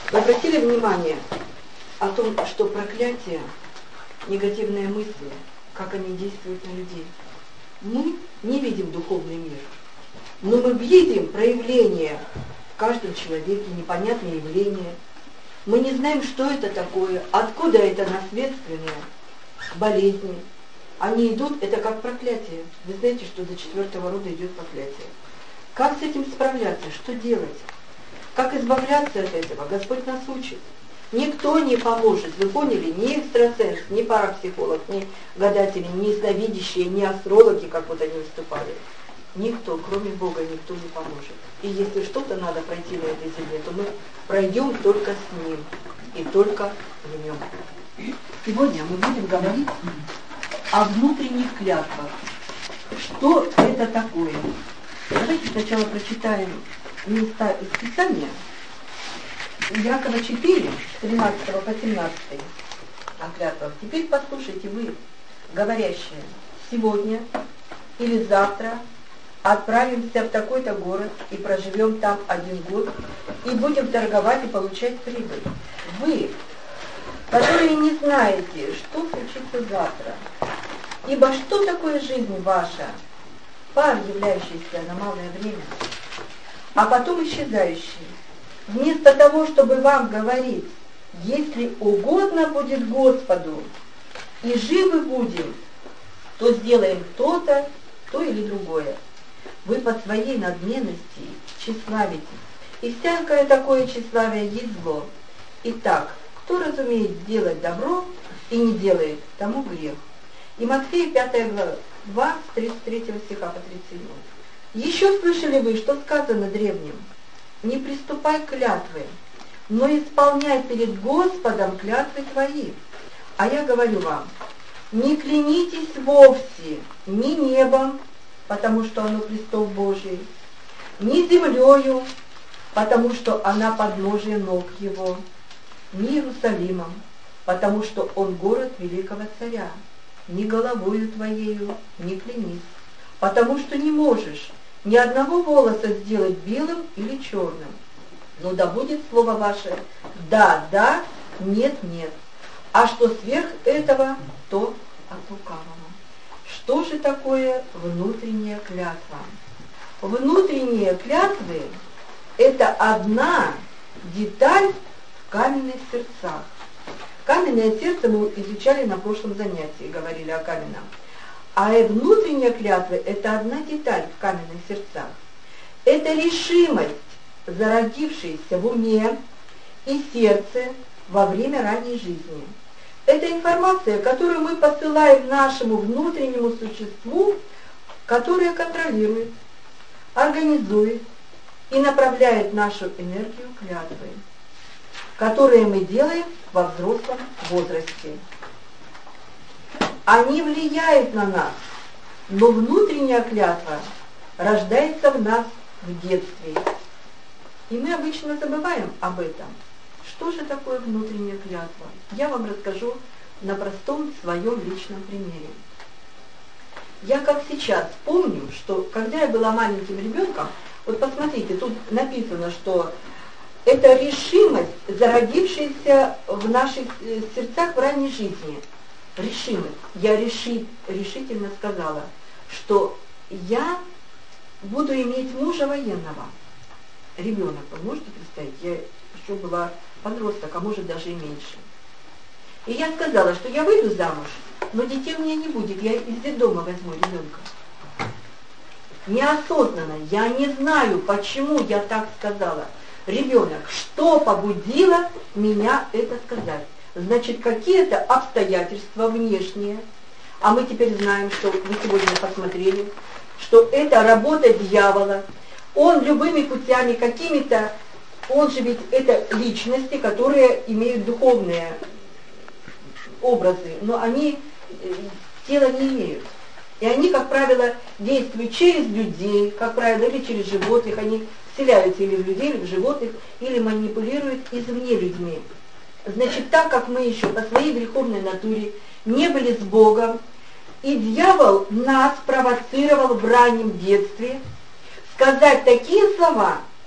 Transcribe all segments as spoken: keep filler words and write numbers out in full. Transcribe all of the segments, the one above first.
Вы обратили внимание о том, что проклятие, негативные мысли, как они действуют на людей? Мы не видим духовный мир, но мы видим проявление в каждом человеке, непонятные явления. Мы не знаем, что это такое, откуда это наследственные болезни. Они идут, это как проклятие. Вы знаете, что до четвертого рода идет проклятие. Как с этим справляться? Что делать? Как избавляться от этого? Господь нас учит. Никто не поможет, вы поняли, ни экстрасенс, ни парапсихолог, ни гадатели, ни ясновидящие, ни астрологи, как вот они выступали. Никто, кроме Бога, никто не поможет. И если что-то надо пройти на этой земле, то мы пройдем только с Ним и только в Нем. Сегодня мы будем говорить о внутренних клятвах. Что это такое? Давайте сначала прочитаем места из Писания. Якова четыре, тринадцатого по семнадцатый о клятвах. Теперь послушайте вы, говорящие, сегодня или завтра отправимся в такой-то город и проживем там один год, и будем торговать и получать прибыль. Вы, которые не знаете, что случится завтра, ибо что такое жизнь ваша, пар, являющийся на малое время, а потом исчезающий. Вместо того, чтобы вам говорить, если угодно будет Господу, и живы будем, то сделаем то-то, то или другое. Вы по своей надменности тщеславитесь, и всякое такое тщеславие есть зло. Итак, кто разумеет сделать добро и не делает, тому грех. И Матфея пятая глава, с тридцать третьего стиха по тридцать седьмой. Еще слышали вы, что сказано древним? Не приступай к клятвы, но исполняй перед Господом клятвы твои. А я говорю вам, не клянитесь вовсе ни небом, потому что оно престол Божий, ни землею, потому что она подножие ног его, ни Иерусалимом, потому что он город великого царя, ни головою твоею не клянись, потому что не можешь ни одного волоса сделать белым или черным. Но да будет слово ваше «да, да», «нет, нет». А что сверх этого, то от лукавого. Что же такое внутренняя клятва? Внутренние клятвы – это одна деталь в каменных сердцах. Каменное сердце мы изучали на прошлом занятии, говорили о каменном. А внутренняя клятва – это одна деталь в каменных сердцах. Это решимость, зародившаяся в уме и сердце во время ранней жизни. Это информация, которую мы посылаем нашему внутреннему существу, которое контролирует, организует и направляет нашу энергию клятвы, которые мы делаем во взрослом возрасте. Они влияют на нас, но внутренняя клятва рождается в нас в детстве. И мы обычно забываем об этом. Что же такое внутренняя клятва? Я вам расскажу на простом своем личном примере. Я как сейчас помню, что когда я была маленьким ребенком, вот посмотрите, тут написано, что это решимость, зародившаяся в наших сердцах в ранней жизни. Решимость. Я реши, решительно сказала, что я буду иметь мужа военного. Ребенок, вы можете представить? Я еще была подросток, а может даже и меньше. И я сказала, что я выйду замуж, но детей у меня не будет, я из детдома возьму ребенка. Неосознанно, я не знаю, почему я так сказала. Ребенок, что побудило меня это сказать? Значит, какие-то обстоятельства внешние, а мы теперь знаем, что вы сегодня посмотрели, что это работа дьявола. Он любыми путями, какими-то, он же ведь это личности, которые имеют духовные образы, но они тела не имеют. И они, как правило, действуют через людей, как правило, или через животных, они вселяются или в людей, или в животных, или манипулируют извне людьми. Значит, так как мы еще по своей греховной натуре не были с Богом, и дьявол нас провоцировал в раннем детстве сказать такие слова,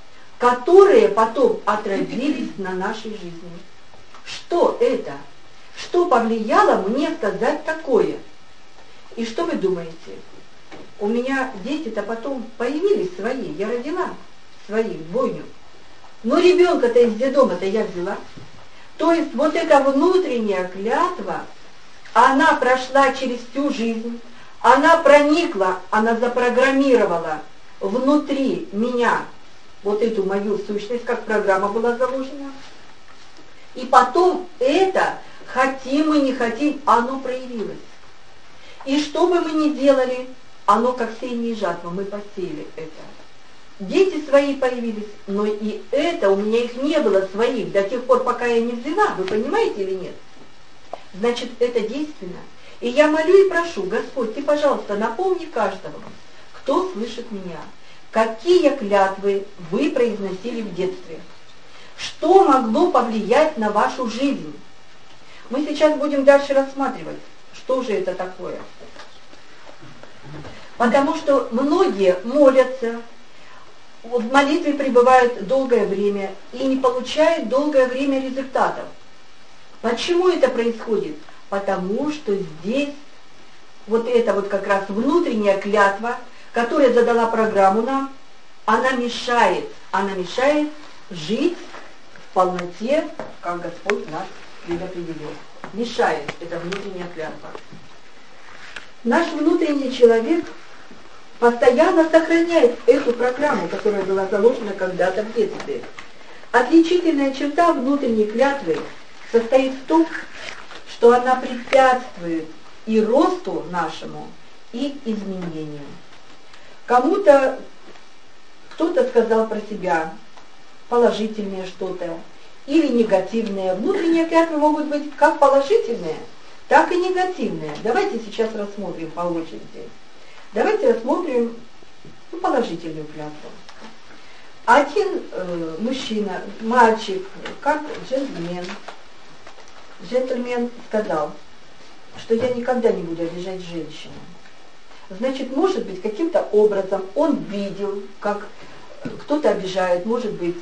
которые потом отразились на нашей жизни. Что это? Что повлияло мне сказать такое? И что вы думаете? У меня дети-то потом появились свои, я родила своих, двойню. Но ребенка-то из детдома-то я взяла. То есть вот эта внутренняя клятва, она прошла через всю жизнь, она проникла, она запрограммировала внутри меня вот эту мою сущность, как программа была заложена. И потом это, хотим мы, не хотим, оно проявилось. И что бы мы ни делали, оно как сеяние жатва, мы посеяли это. Дети свои появились, но и это, у меня их не было своих до тех пор, пока я не взяла, вы понимаете или нет? Значит, это действенно. И я молю и прошу, Господь, Ты, пожалуйста, напомни каждого, кто слышит меня, какие клятвы вы произносили в детстве, что могло повлиять на вашу жизнь. Мы сейчас будем дальше рассматривать, что же это такое. Потому что многие молятся, в молитве пребывают долгое время и не получают долгое время результатов. Почему это происходит? Потому что здесь вот эта вот как раз внутренняя клятва, которая задала программу нам, она мешает, она мешает жить в полноте, как Господь нас предопределил. Мешает эта внутренняя клятва. Наш внутренний человек постоянно сохраняет эту программу, которая была заложена когда-то в детстве. Отличительная черта внутренней клятвы состоит в том, что она препятствует и росту нашему, и изменению. Кому-то, кто-то сказал про себя положительное что-то или негативное. Внутренние клятвы могут быть как положительные, так и негативные. Давайте сейчас рассмотрим по очереди. Давайте рассмотрим ну, положительную клятву. Один э, мужчина, мальчик, как джентльмен, джентльмен сказал, что я никогда не буду обижать женщину. Значит, может быть, каким-то образом он видел, как кто-то обижает, может быть,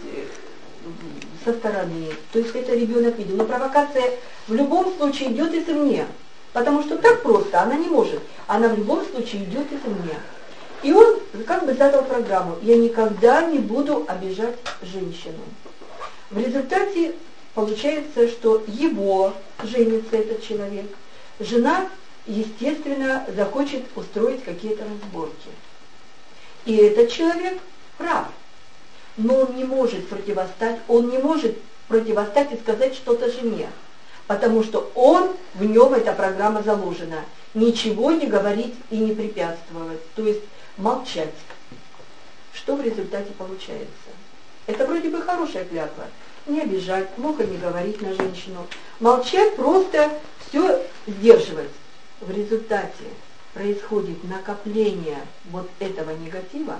со стороны. То есть это ребенок видел. Но провокация в любом случае идет извне. Потому что так просто она не может. Она в любом случае идет извне. И он как бы задал программу: я никогда не буду обижать женщину. В результате получается, что его женится этот человек. Жена, естественно, захочет устроить какие-то разборки. И этот человек прав. Но он не может противостать, он не может противостать и сказать что-то жене. Потому что он, в нем эта программа заложена. Ничего не говорить и не препятствовать. То есть молчать. Что в результате получается? Это вроде бы хорошая клятва. Не обижать, плохо не говорить на женщину. Молчать, просто все сдерживать. В результате происходит накопление вот этого негатива.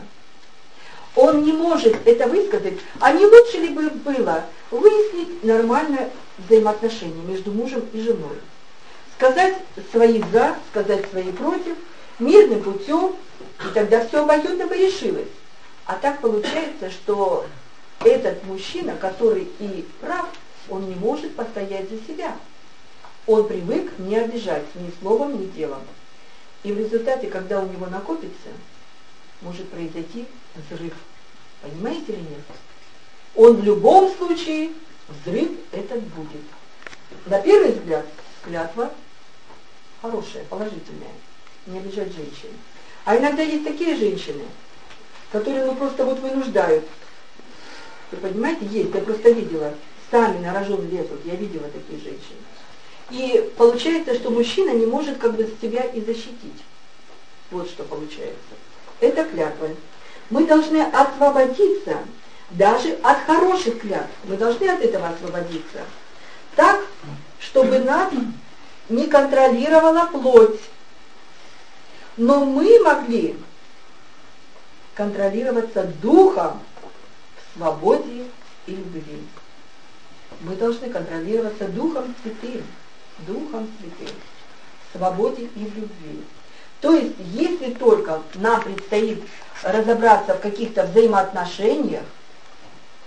Он не может это высказать. А не лучше ли бы было выяснить нормальное взаимоотношения между мужем и женой? Сказать свои за, сказать свои против, мирным путем, и тогда все обоюдно бы решилось. А так получается, что этот мужчина, который и прав, он не может постоять за себя. Он привык не обижать ни словом, ни делом. И в результате, когда у него накопится, может произойти взрыв. Понимаете или нет? Он в любом случае, взрыв этот будет. На первый взгляд, клятва хорошая, положительная. Не обижать женщин. А иногда есть такие женщины, которые ну просто вот вынуждают. Вы понимаете, есть, я просто видела. Сами на рожон лезут, я видела такие женщины. И получается, что мужчина не может как бы себя и защитить. Вот что получается. Это клятва. Мы должны освободиться даже от хороших клятв. Мы должны от этого освободиться. Так, чтобы нас не контролировала плоть. Но мы могли контролироваться духом в свободе и любви. Мы должны контролироваться Духом Святым. Духом Святым. В свободе и в любви. То есть, если только нам предстоит разобраться в каких-то взаимоотношениях,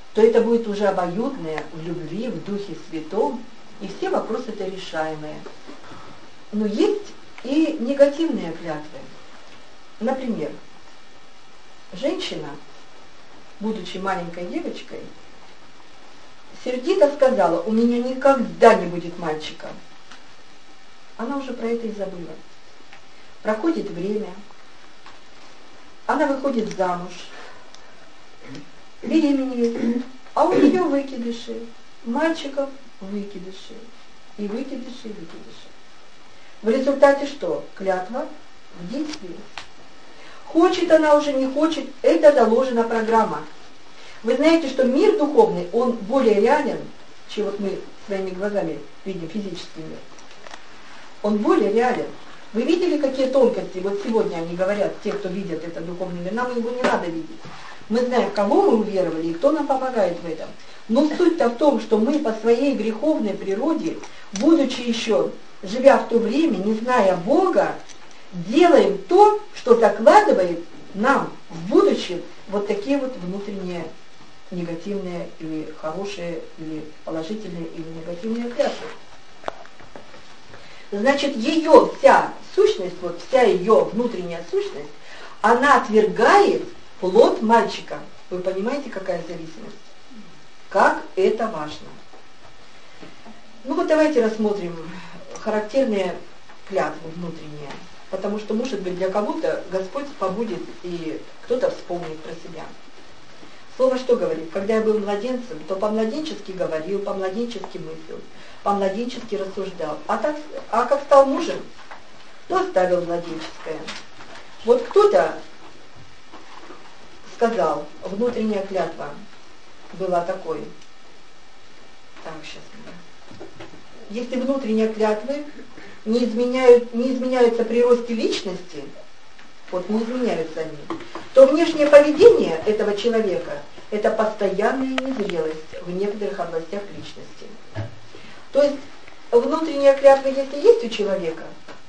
то это будет уже обоюдное, в любви, в Духе Святом, и все вопросы-то решаемые. Но есть и негативные клятвы. Например, женщина, будучи маленькой девочкой, сердито сказала: у меня никогда не будет мальчика. Она уже про это и забыла. Проходит время, она выходит замуж, беременеет, а у нее выкидыши, мальчиков выкидыши, и выкидыши, и выкидыши. В результате что? Клятва в действии. Хочет она уже, не хочет, это заложена программа. Вы знаете, что мир духовный, он более реален, чем вот мы своими глазами видим физический мир. Он более реален. Вы видели, какие тонкости? Вот сегодня они говорят, те, кто видят этот духовный мир, нам его не надо видеть. Мы знаем, в кого мы уверовали и кто нам помогает в этом. Но суть-то в том, что мы по своей греховной природе, будучи еще, живя в то время, не зная Бога, делаем то, что закладывает нам в будущем вот такие вот внутренние негативные или хорошие, или положительные, или негативные клятвы. Значит, ее вся сущность, вот вся ее внутренняя сущность, она отвергает плод мальчика. Вы понимаете, какая зависимость? Как это важно. Ну вот давайте рассмотрим характерные клятвы внутренние. Потому что, может быть, для кого-то Господь побудет, и кто-то вспомнит про себя. Слово что говорит? Когда я был младенцем, то по-младенчески говорил, по-младенчески мыслил, по-младенчески рассуждал. А, так, а как стал мужем, то оставил младенческое. Вот кто-то сказал, внутренняя клятва была такой. Так, сейчас. Если внутренние клятвы не, изменяют, не изменяются при росте личности, вот не изменяются они, то внешнее поведение этого человека – это постоянная незрелость в некоторых областях личности. То есть внутренняя клятва, если есть у человека,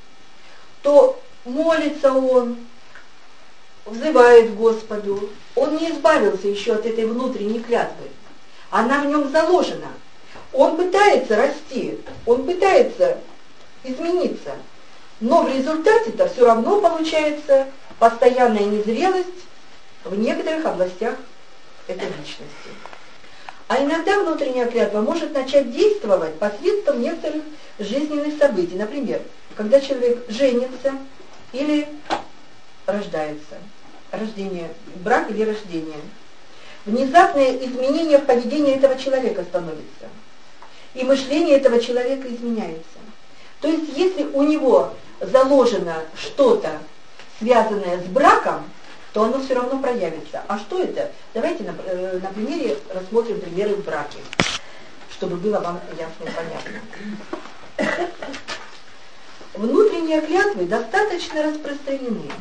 то молится он, взывает к Господу, он не избавился еще от этой внутренней клятвы, она в нем заложена. Он пытается расти, он пытается измениться, но в результате-то все равно получается постоянная незрелость в некоторых областях этой личности. А иногда внутренняя клятва может начать действовать посредством некоторых жизненных событий. Например, когда человек женится или рождается. Рождение, брак или рождение. Внезапное изменение в поведении этого человека становится. И мышление этого человека изменяется. То есть, если у него заложено что-то, связанное с браком, то оно все равно проявится. А что это? Давайте на, на примере рассмотрим примеры в браке, чтобы было вам ясно и понятно. Внутренние клятвы достаточно распространены.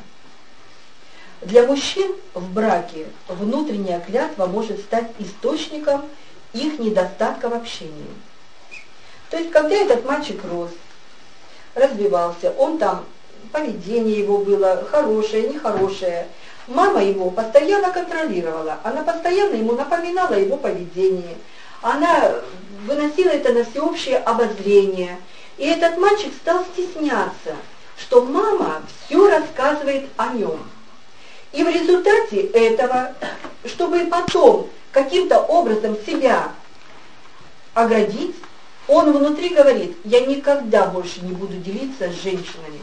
Для мужчин в браке внутренняя клятва может стать источником их недостатка в общении. То есть, когда этот мальчик рос, развивался, он там, поведение его было хорошее, нехорошее, мама его постоянно контролировала, она постоянно ему напоминала его поведение, она выносила это на всеобщее обозрение, и этот мальчик стал стесняться, что мама все рассказывает о нем. И в результате этого, чтобы потом каким-то образом себя оградить, он внутри говорит: я никогда больше не буду делиться с женщинами.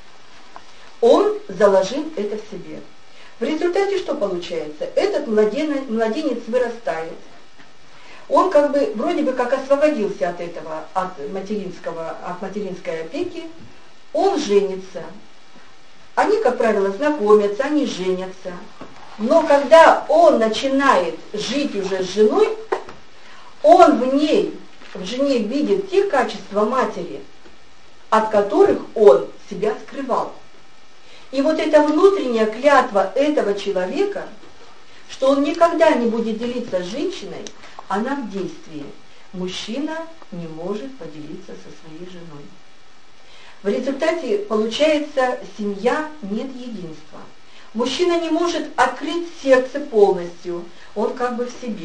Он заложил это в себе. В результате что получается? Этот младенец, младенец вырастает. Он как бы, вроде бы как освободился от этого, от материнского, от материнской опеки. Он женится. Они, как правило, знакомятся, они женятся. Но когда он начинает жить уже с женой, он в ней, в жене видит те качества матери, от которых он себя скрывал. И вот эта внутренняя клятва этого человека, что он никогда не будет делиться с женщиной, она в действии. Мужчина не может поделиться со своей женой. В результате, получается, семья нет единства. Мужчина не может открыть сердце полностью, он как бы в себе.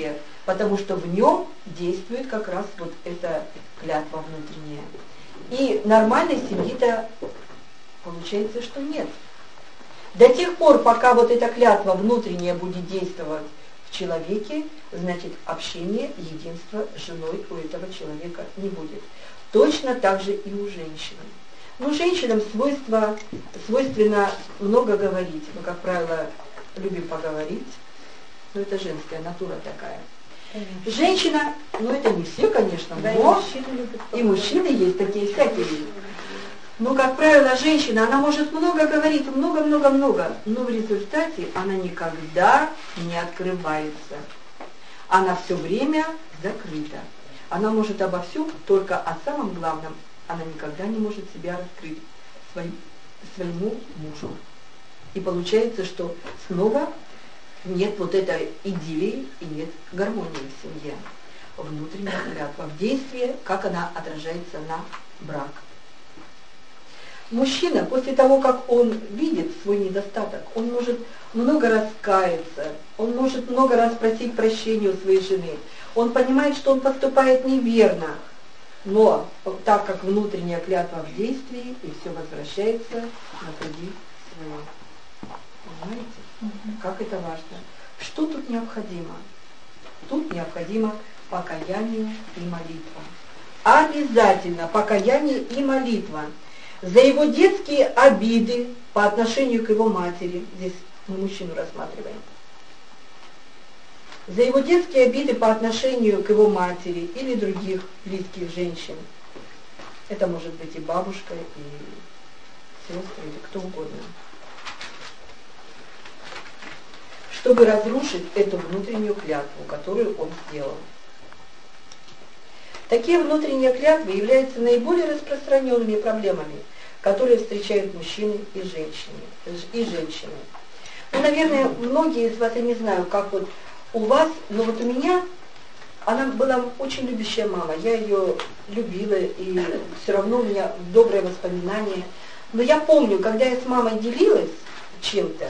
потому что в нем действует как раз вот эта клятва внутренняя. И нормальной семьи-то получается, что нет. До тех пор, пока вот эта клятва внутренняя будет действовать в человеке, значит, общение, единство с женой у этого человека не будет. Точно так же и у женщины. Ну, женщинам свойство, свойственно много говорить. Мы, как правило, любим поговорить. Но это женская натура такая. Конечно. Женщина, ну это не все, конечно, да, но и мужчины, любят и мужчины есть такие всякие. Но, как правило, женщина, она может много говорить, много-много-много, но в результате она никогда не открывается. Она все время закрыта. Она может обо всем, только о самом главном она никогда не может себя раскрыть своим, своему мужу. И получается, что снова нет вот этой идиллии и нет гармонии в семье. Внутренняя клятва в действии, как она отражается на брак. Мужчина, после того, как он видит свой недостаток, он может много раскаяться, он может много раз просить прощения у своей жены, он понимает, что он поступает неверно, но так как внутренняя клятва в действии, и все возвращается на круги свои. Понимаете? Угу. Как это важно? Что тут необходимо? Тут необходимо покаяние и молитва. Обязательно покаяние и молитва. За его детские обиды по отношению к его матери, здесь мы мужчину рассматриваем, за его детские обиды по отношению к его матери или других близких женщин. Это может быть и бабушка, и сестры, или кто угодно. Чтобы разрушить эту внутреннюю клятву, которую он сделал. Такие внутренние клятвы являются наиболее распространенными проблемами, которые встречают мужчины и женщины. И женщины. Ну, наверное, многие из вас, я не знаю, как вот у вас, но вот у меня, она была очень любящая мама. Я ее любила, и все равно у меня добрые воспоминания. Но я помню, когда я с мамой делилась чем-то,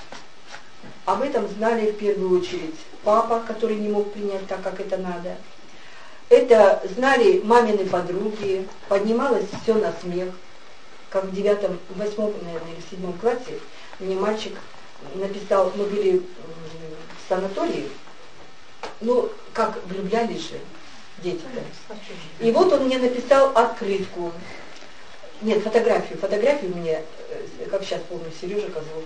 об этом знали в первую очередь папа, который не мог принять так, как это надо. Это знали мамины подруги, поднималось все на смех. Как в девятом, восьмом, наверное, или в седьмом классе мне мальчик написал, мы были в санатории, ну, как влюблялись же дети-то. И вот он мне написал открытку. Нет, фотографию. Фотографию мне, как сейчас помню, Сережа Козлов.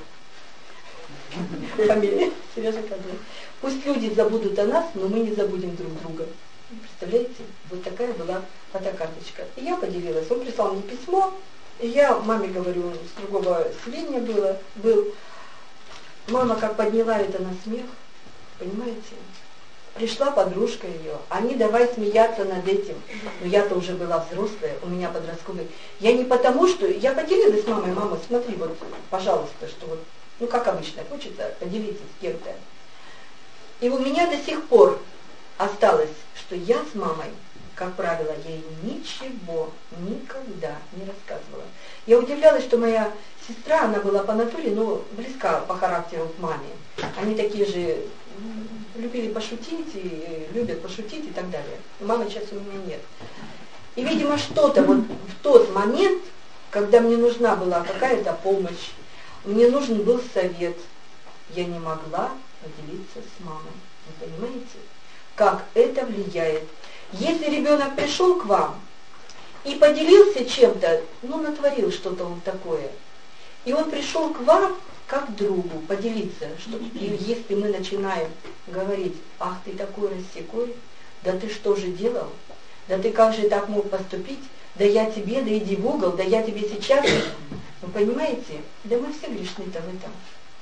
Фамилия Сережа Козлов. Пусть люди забудут о нас, но мы не забудем друг друга. Представляете? Вот такая была фотокарточка. И я поделилась. Он прислал мне письмо, и я маме говорю, с другого селения было, был. Мама как подняла это на смех, понимаете? Пришла подружка ее, они давай смеяться над этим. Но я-то уже была взрослая, у меня подростковый. Я не потому, что... Я поделилась с мамой, мама, смотри, вот, пожалуйста, что вот, ну как обычно, хочется поделиться с кем-то. И у меня до сих пор осталось, что я с мамой, как правило, я ей ничего никогда не рассказывала. Я удивлялась, что моя сестра, она была по натуре, но близка по характеру к маме. Они такие же любили пошутить, и любят пошутить и так далее. Мамы сейчас у меня нет. И, видимо, что-то вот в тот момент, когда мне нужна была какая-то помощь, мне нужен был совет, я не могла поделиться с мамой. Вы понимаете, как это влияет? Если ребенок пришел к вам и поделился чем-то, ну, натворил что-то он такое, и он пришел к вам как к другу поделиться, что и если мы начинаем говорить, ах, ты такой рассекой, да ты что же делал, да ты как же так мог поступить, да я тебе, да иди в угол, да я тебе сейчас, вы понимаете, да мы все грешны-то в этом.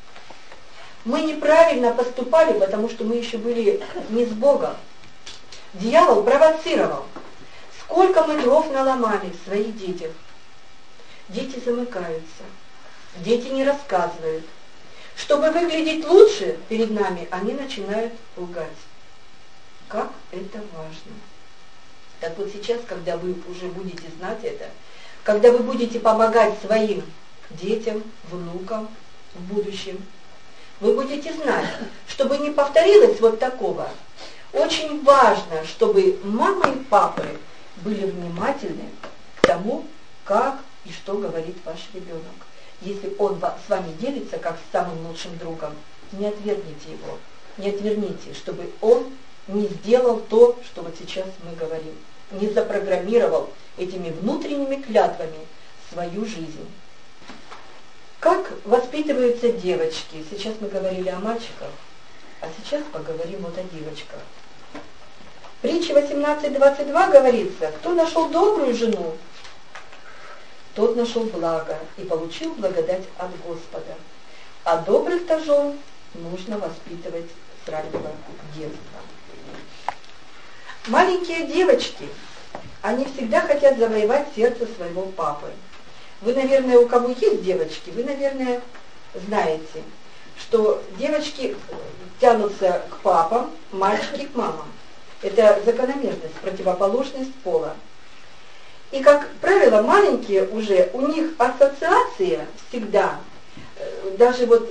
Мы неправильно поступали, потому что мы еще были не с Богом. Дьявол провоцировал. Сколько мы дров наломали в своих детях. Дети замыкаются. Дети не рассказывают. Чтобы выглядеть лучше перед нами, они начинают лгать. Как это важно. Так вот сейчас, когда вы уже будете знать это, когда вы будете помогать своим детям, внукам в будущем, вы будете знать, чтобы не повторилось вот такого. Очень важно, чтобы мама и папа были внимательны к тому, как и что говорит ваш ребенок. Если он с вами делится как с самым лучшим другом, не отвергните его, не отверните, чтобы он не сделал то, что вот сейчас мы говорим, не запрограммировал этими внутренними клятвами свою жизнь. Как воспитываются девочки? Сейчас мы говорили о мальчиках, а сейчас поговорим вот о девочках. В притче восемнадцать двадцать два говорится: кто нашел добрую жену, тот нашел благо и получил благодать от Господа. А добрых-то жен нужно воспитывать с раннего детства. Маленькие девочки, они всегда хотят завоевать сердце своего папы. Вы, наверное, у кого есть девочки, вы, наверное, знаете, что девочки тянутся к папам, мальчики к мамам. Это закономерность, противоположность пола. И, как правило, маленькие уже, у них ассоциация всегда, даже вот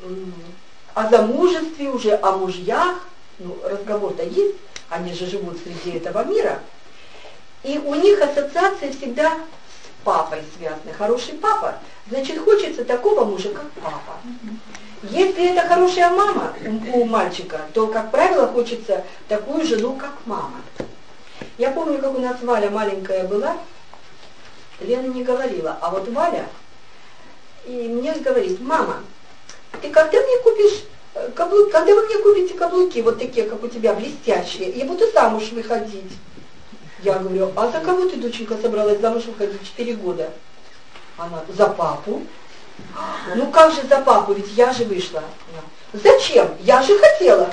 о замужестве, уже о мужьях, ну, разговор-то есть, они же живут среди этого мира, и у них ассоциация всегда с папой связана. Хороший папа, значит, хочется такого мужа, как папа. Если это хорошая мама у мальчика, то, как правило, хочется такую жену, как мама. Я помню, как у нас Валя маленькая была, Лена не говорила, а вот Валя, и мне говорит: мама, ты когда мне купишь каблуки, когда вы мне купите каблуки, вот такие, как у тебя, блестящие, я буду замуж выходить. Я говорю: а за кого ты, доченька, собралась замуж выходить четыре года? Она: за папу. Ну как же за папу, ведь я же вышла. Зачем? Я же хотела.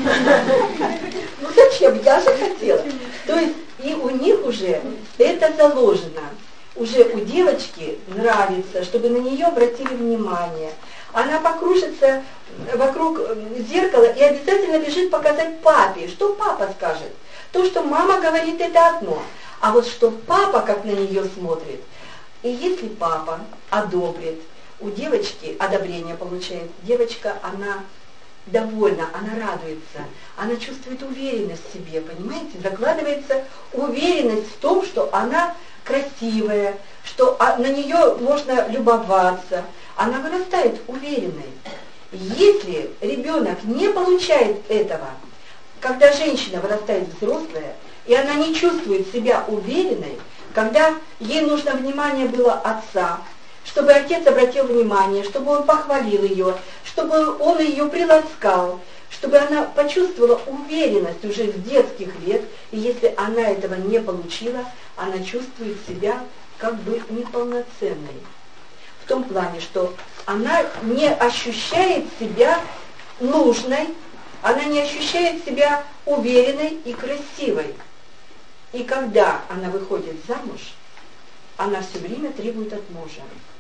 Ну зачем? Я же хотела. То есть и у них уже это заложено. Уже у девочки нравится, чтобы на нее обратили внимание. Она покружится вокруг зеркала и обязательно бежит показать папе, что папа скажет. То, что мама говорит, это одно. А вот что папа как на нее смотрит. И если папа одобрит, у девочки одобрение получает, девочка, она довольна, она радуется, она чувствует уверенность в себе, понимаете? Закладывается уверенность в том, что она красивая, что на нее можно любоваться, она вырастает уверенной. Если ребенок не получает этого, когда женщина вырастает взрослая, и она не чувствует себя уверенной, когда ей нужно внимание было отца, чтобы отец обратил внимание, чтобы он похвалил ее, чтобы он ее приласкал, чтобы она почувствовала уверенность уже с детских лет, и если она этого не получила, она чувствует себя как бы неполноценной. В том плане, что она не ощущает себя нужной, она не ощущает себя уверенной и красивой. И когда она выходит замуж, она все время требует от мужа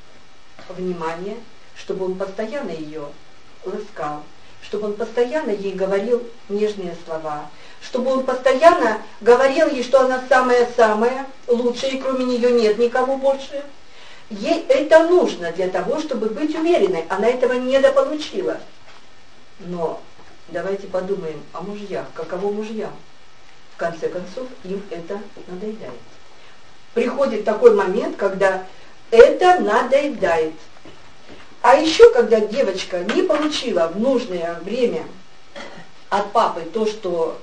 внимания, чтобы он постоянно ее ласкал, чтобы он постоянно ей говорил нежные слова, чтобы он постоянно говорил ей, что она самая-самая лучшая, и кроме нее нет никого больше. Ей это нужно для того, чтобы быть уверенной. Она этого недополучила. Но давайте подумаем о мужьях. Каково мужьям? В конце концов, им это надоедает. Приходит такой момент, когда это надоедает. А еще, когда девочка не получила в нужное время от папы то, что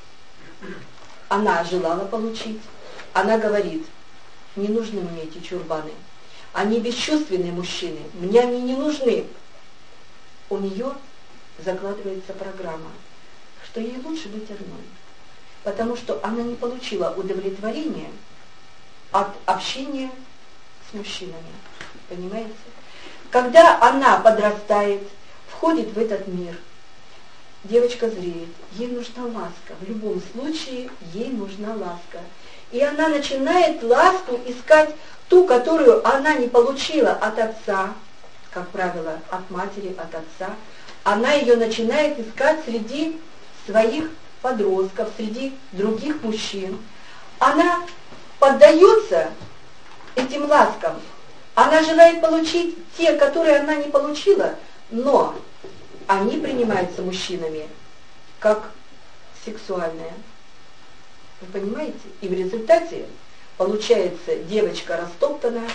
она желала получить, она говорит: не нужны мне эти чурбаны. Они бесчувственные мужчины, мне они не нужны. У нее закладывается программа, что ей лучше быть одной, потому что она не получила удовлетворения от общения с мужчинами. Понимаете? Когда она подрастает, входит в этот мир, девочка зреет, ей нужна ласка. В любом случае ей нужна ласка. И она начинает ласку искать ту, которую она не получила от отца, как правило, от матери, от отца. Она ее начинает искать среди своих подростков, среди других мужчин. Она поддается этим ласкам. Она желает получить те, которые она не получила, но они принимаются мужчинами как сексуальная. Вы понимаете? И в результате получается девочка растоптана,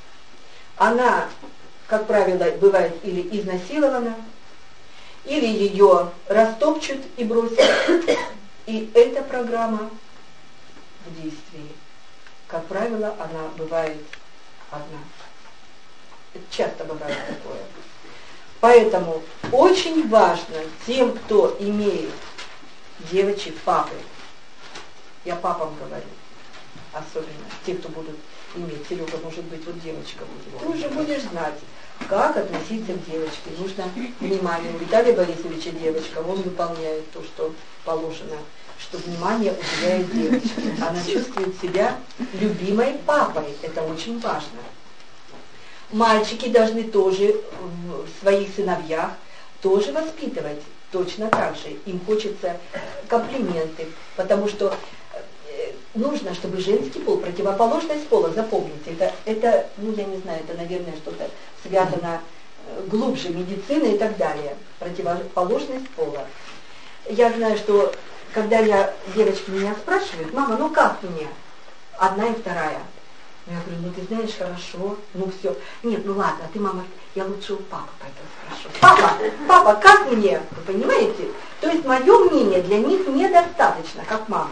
она, как правило, бывает или изнасилована, или ее растопчут и бросят. И эта программа в действии. Как правило, она бывает одна. Часто бывает такое. Поэтому очень важно тем, кто имеет девочек, папы, я папам говорю, особенно те, кто будут иметь, Серега, может быть, вот девочка будет, ты уже будешь знать, как относиться к девочке. Нужно внимание. У Виталия Борисовича девочка, он выполняет то, что положено, что внимание уделяет девочке. Она чувствует себя любимой папой, это очень важно. Мальчики должны тоже в своих сыновьях тоже воспитывать точно так же. Им хочется комплименты, потому что нужно, чтобы женский пол, противоположность пола, запомните, это, это, ну я не знаю, это, наверное, что-то связано глубже медицины и так далее. Противоположность пола. Я знаю, что когда я, девочки меня спрашивают, мама, ну как мне? Одна и вторая. Я говорю, ну ты знаешь, хорошо, ну все. Нет, ну ладно, ты, мама, я лучше у папы пойду спрошу. Папа, папа, как мне? Вы понимаете? То есть мое мнение для них недостаточно, как мама.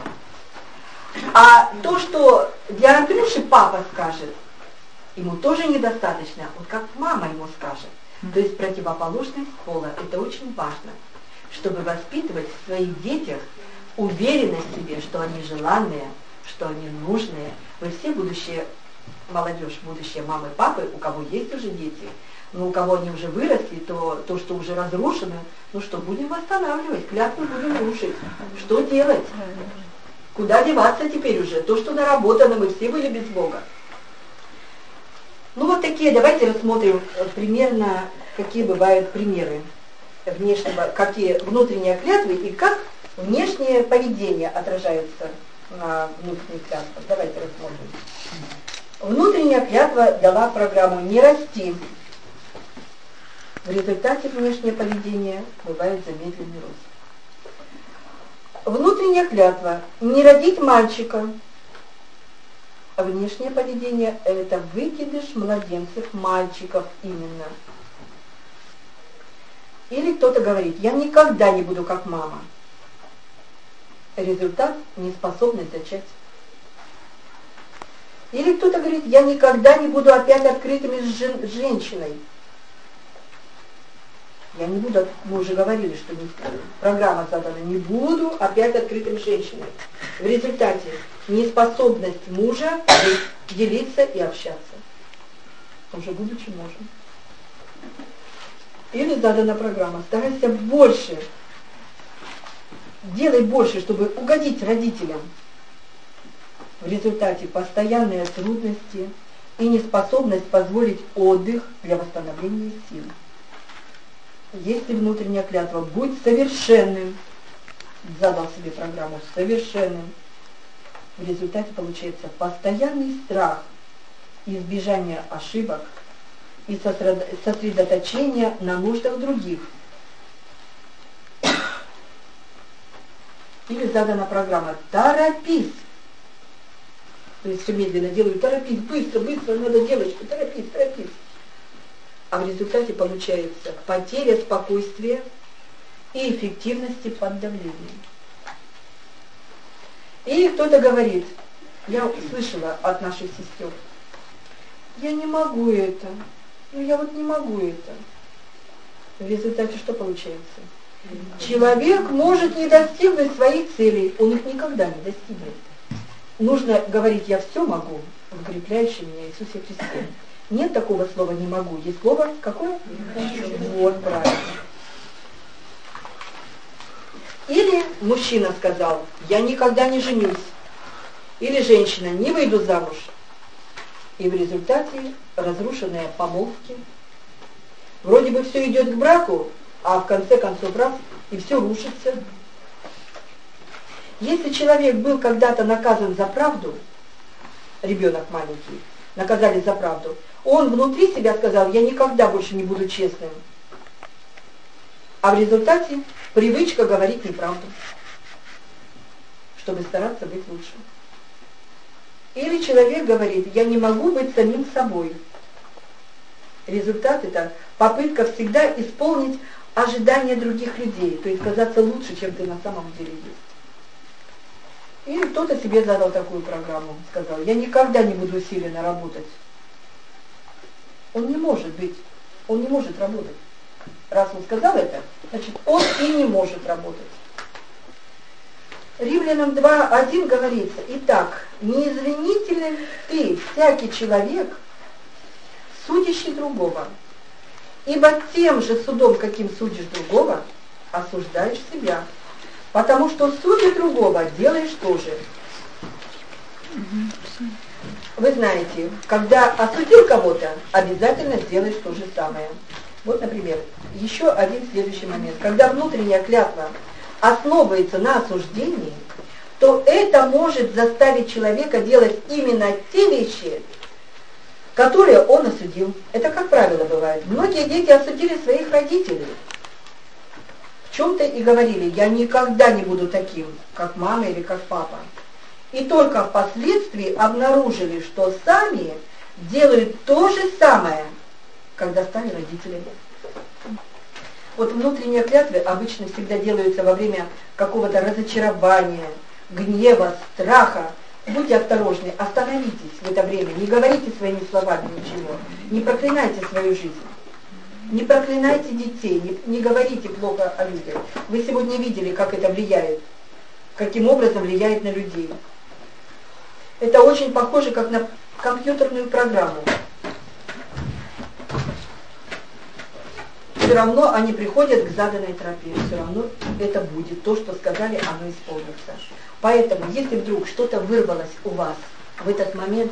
А то, что для Андрюши папа скажет, ему тоже недостаточно, вот как мама ему скажет. То есть противоположность пола, это очень важно, чтобы воспитывать в своих детях уверенность в себе, что они желанные, что они нужные. Вы все будущие молодежь, будущие мамы, папы, у кого есть уже дети, но у кого они уже выросли, то то, что уже разрушено, ну что, будем восстанавливать, клятву будем рушить. Что делать? Куда деваться теперь уже? То, что наработано, мы все были без Бога. Ну вот такие, давайте рассмотрим примерно, какие бывают примеры внешнего, какие внутренние клятвы и как внешнее поведение отражается на внутренних клятвах. Давайте рассмотрим. Внутренняя клятва дала программу «Не расти». В результате внешнее поведение бывает замедленный рост. Внутренняя клятва «Не родить мальчика». А внешнее поведение – это выкидыш младенцев, мальчиков именно. Или кто-то говорит, я никогда не буду как мама. Результат – неспособность зачать. Или кто-то говорит, я никогда не буду опять открытыми с жен- женщиной. Я не буду, мы уже говорили, что не, программа задана, не буду опять открытым с женщиной. В результате неспособность мужа делиться и общаться, уже будучи мужем. Или задана программа, старайся больше, делай больше, чтобы угодить родителям. В результате постоянные трудности и неспособность позволить отдых для восстановления сил. Если внутренняя клятва «Будь совершенным», задал себе программу «Совершенным», в результате получается постоянный страх, избежание ошибок и сосредоточение на нуждах других. Или задана программа «Торопись». То есть все медленно делаю, торопись, быстро, быстро, надо девочку, торопись, торопись. А в результате получается потеря спокойствия и эффективности под давлением. И кто-то говорит, я слышала от наших сестер, я не могу это, ну я вот не могу это. В результате что получается? Человек может не достигнуть своих целей, он их никогда не достигнет. Нужно говорить, я все могу, укрепляющий меня Иисусе Христе. Нет такого слова «не могу». Есть слово какое? Вот, правильно. Или мужчина сказал, я никогда не женюсь. Или женщина, не выйду замуж. И в результате разрушенные помолвки. Вроде бы все идет к браку, а в конце концов раз, и все рушится. Если человек был когда-то наказан за правду, ребенок маленький, наказали за правду, он внутри себя сказал, я никогда больше не буду честным. А в результате привычка говорить неправду. чтобы стараться быть лучше. Или человек говорит, я не могу быть самим собой. Результат — это попытка всегда исполнить ожидания других людей, то есть казаться лучше, чем ты на самом деле есть. Или кто-то себе задал такую программу, сказал, я никогда не буду усиленно работать. Он не может быть, он не может работать. Раз он сказал это, значит, он и не может работать. Римлянам два один говорится, итак, неизвинителен ты, всякий человек, судящий другого, ибо тем же судом, каким судишь другого, осуждаешь себя, потому что судя другого делаешь тоже. Вы знаете, когда осудил кого-то, обязательно сделаешь то же самое. Вот, например, еще один следующий момент. Когда внутренняя клятва основывается на осуждении, то это может заставить человека делать именно те вещи, которые он осудил. Это, как правило, бывает. Многие дети осудили своих родителей. В чем-то и говорили, я никогда не буду таким, как мама или как папа. И только впоследствии обнаружили, что сами делают то же самое, когда стали родителями. Вот внутренние клятвы обычно всегда делаются во время какого-то разочарования, гнева, страха. Будьте осторожны, остановитесь в это время, не говорите своими словами ничего, не проклинайте свою жизнь, не проклинайте детей, не, не говорите плохо о людях. Вы сегодня видели, как это влияет, каким образом влияет на людей. Это очень похоже, как на компьютерную программу. Все равно они приходят к заданной тропе, все равно это будет, то, что сказали, оно исполнится. Поэтому, если вдруг что-то вырвалось у вас в этот момент,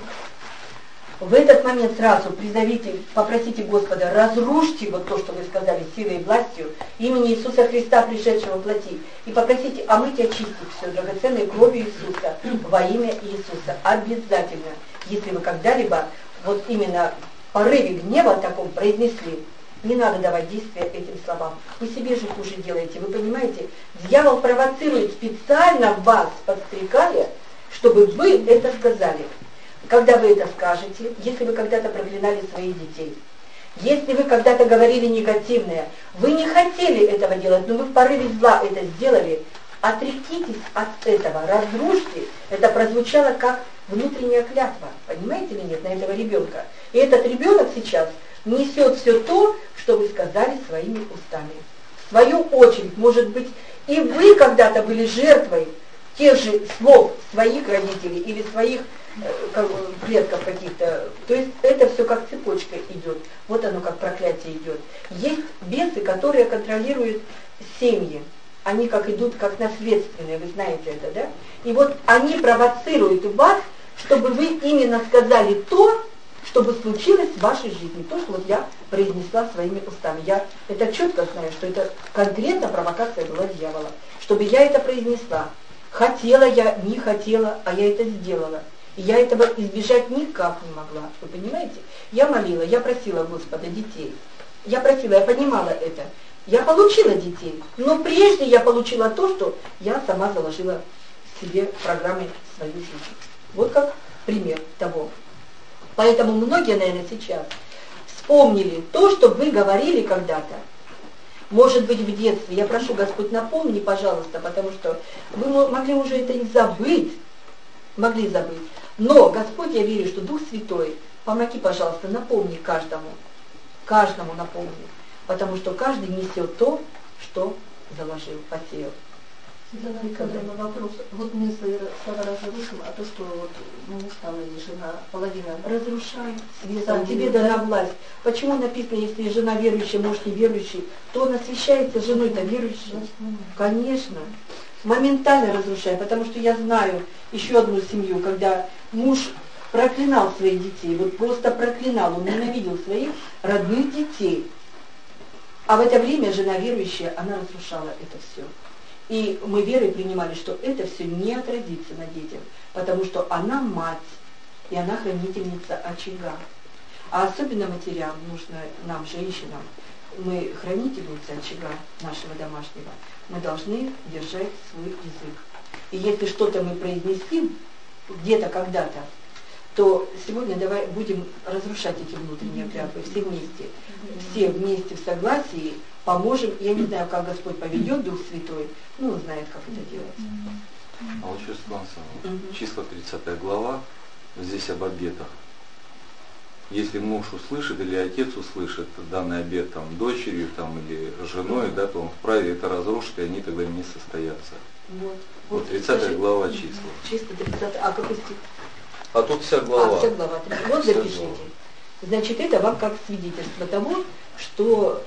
в этот момент сразу призовите, попросите Господа, разрушьте вот то, что вы сказали, силой и властью, имени Иисуса Христа, пришедшего в плоти, и попросите омыть и очистить все драгоценной кровью Иисуса во имя Иисуса. Обязательно, если вы когда-либо вот именно в порыве гнева таком произнесли, не надо давать действия этим словам. Вы себе же хуже делаете. Вы понимаете, дьявол провоцирует специально вас, подстрекая, чтобы вы это сказали. Когда вы это скажете, если вы когда-то проклинали своих детей, если вы когда-то говорили негативное, вы не хотели этого делать, но вы в порыве зла это сделали, отрекитесь от этого, разрушьте. Это прозвучало как внутренняя клятва, понимаете или нет, на этого ребенка. И этот ребенок сейчас несет все то, что вы сказали своими устами. В свою очередь, может быть, и вы когда-то были жертвой тех же слов своих родителей или своих э, предков каких-то. То есть это все как цепочка идет. Вот оно как проклятие идет. Есть бесы, которые контролируют семьи. Они как идут как наследственные, вы знаете это, да? И вот они провоцируют вас, чтобы вы именно сказали то, чтобы случилось в вашей жизни. То, что вот я произнесла своими устами. Я это четко знаю, что это конкретно провокация была дьявола. Чтобы я это произнесла. Хотела я, не хотела, а я это сделала. И я этого избежать никак не могла. Вы понимаете? Я молила, я просила Господа детей. Я просила, я понимала это. Я получила детей. Но прежде я получила то, что я сама заложила себе программой свою жизнь. Вот как пример того. Поэтому многие, наверное, сейчас вспомнили то, что вы говорили когда-то. Может быть, в детстве. Я прошу, Господь, напомни, пожалуйста, потому что вы могли уже это и забыть. Могли забыть. Но, Господь, я верю, что Дух Святой, помоги, пожалуйста, напомни каждому. Каждому напомни. Потому что каждый несет то, что заложил, посеял. Светлана Александровна, вопрос. Вот мы свои слова разрушим, а то, что вот ну, не стала ли жена, половина... Разрушай, Света, тебе дана власть. Почему написано, если жена верующая, муж неверующий, то он освящается женой-то верующей? Конечно. Моментально разрушай, потому что я знаю еще одну семью, когда муж проклинал своих детей, вот просто проклинал, он ненавидел своих родных детей. А в это время жена верующая, она разрушала это все. И мы верой принимали, что это все не отразится на детях, потому что она мать, и она хранительница очага. А особенно матерям нужно, нам, женщинам, мы хранительницы очага нашего домашнего, мы должны держать свой язык. И если что-то мы произнесем, где-то, когда-то, то сегодня давай будем разрушать эти внутренние клятвы все вместе. Все вместе в согласии поможем. Я не знаю, как Господь поведет, Дух Святой, но Он знает, как это делать. А вот сейчас, угу. числа тридцатая глава, здесь об обетах. Если муж услышит или отец услышит данный обет там, дочерью там, или женой, да, то он вправе это разрушить, и они тогда не состоятся. Вот, вот тридцатая глава числа. Чисто тридцатая, а какой стих? А тут вся глава. А, вся глава. Вот вся запишите. глава. Значит, это вам как свидетельство того, что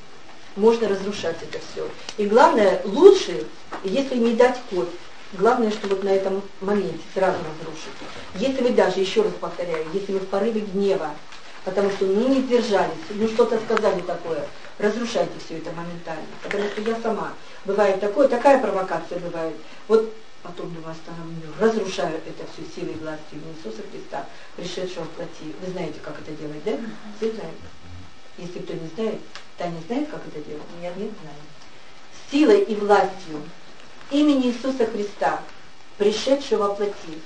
можно разрушать это все. И главное, лучше, если не дать ход, главное, что вот на этом моменте сразу разрушить. Если вы даже, еще раз повторяю, если вы в порыве гнева, потому что ну не сдержались, ну что-то сказали такое, разрушайте все это моментально. Потому что я сама, бывает такое, такая провокация бывает. Вот потом думаю, остановлю, разрушаю это все силой и властью Иисуса Христа, пришедшего в плоти. Вы знаете, как это делать, да? Все знают. Если кто не знает, Таня знает, как это делать? Я не знаю. Силой и властью имени Иисуса Христа, пришедшего во плоти,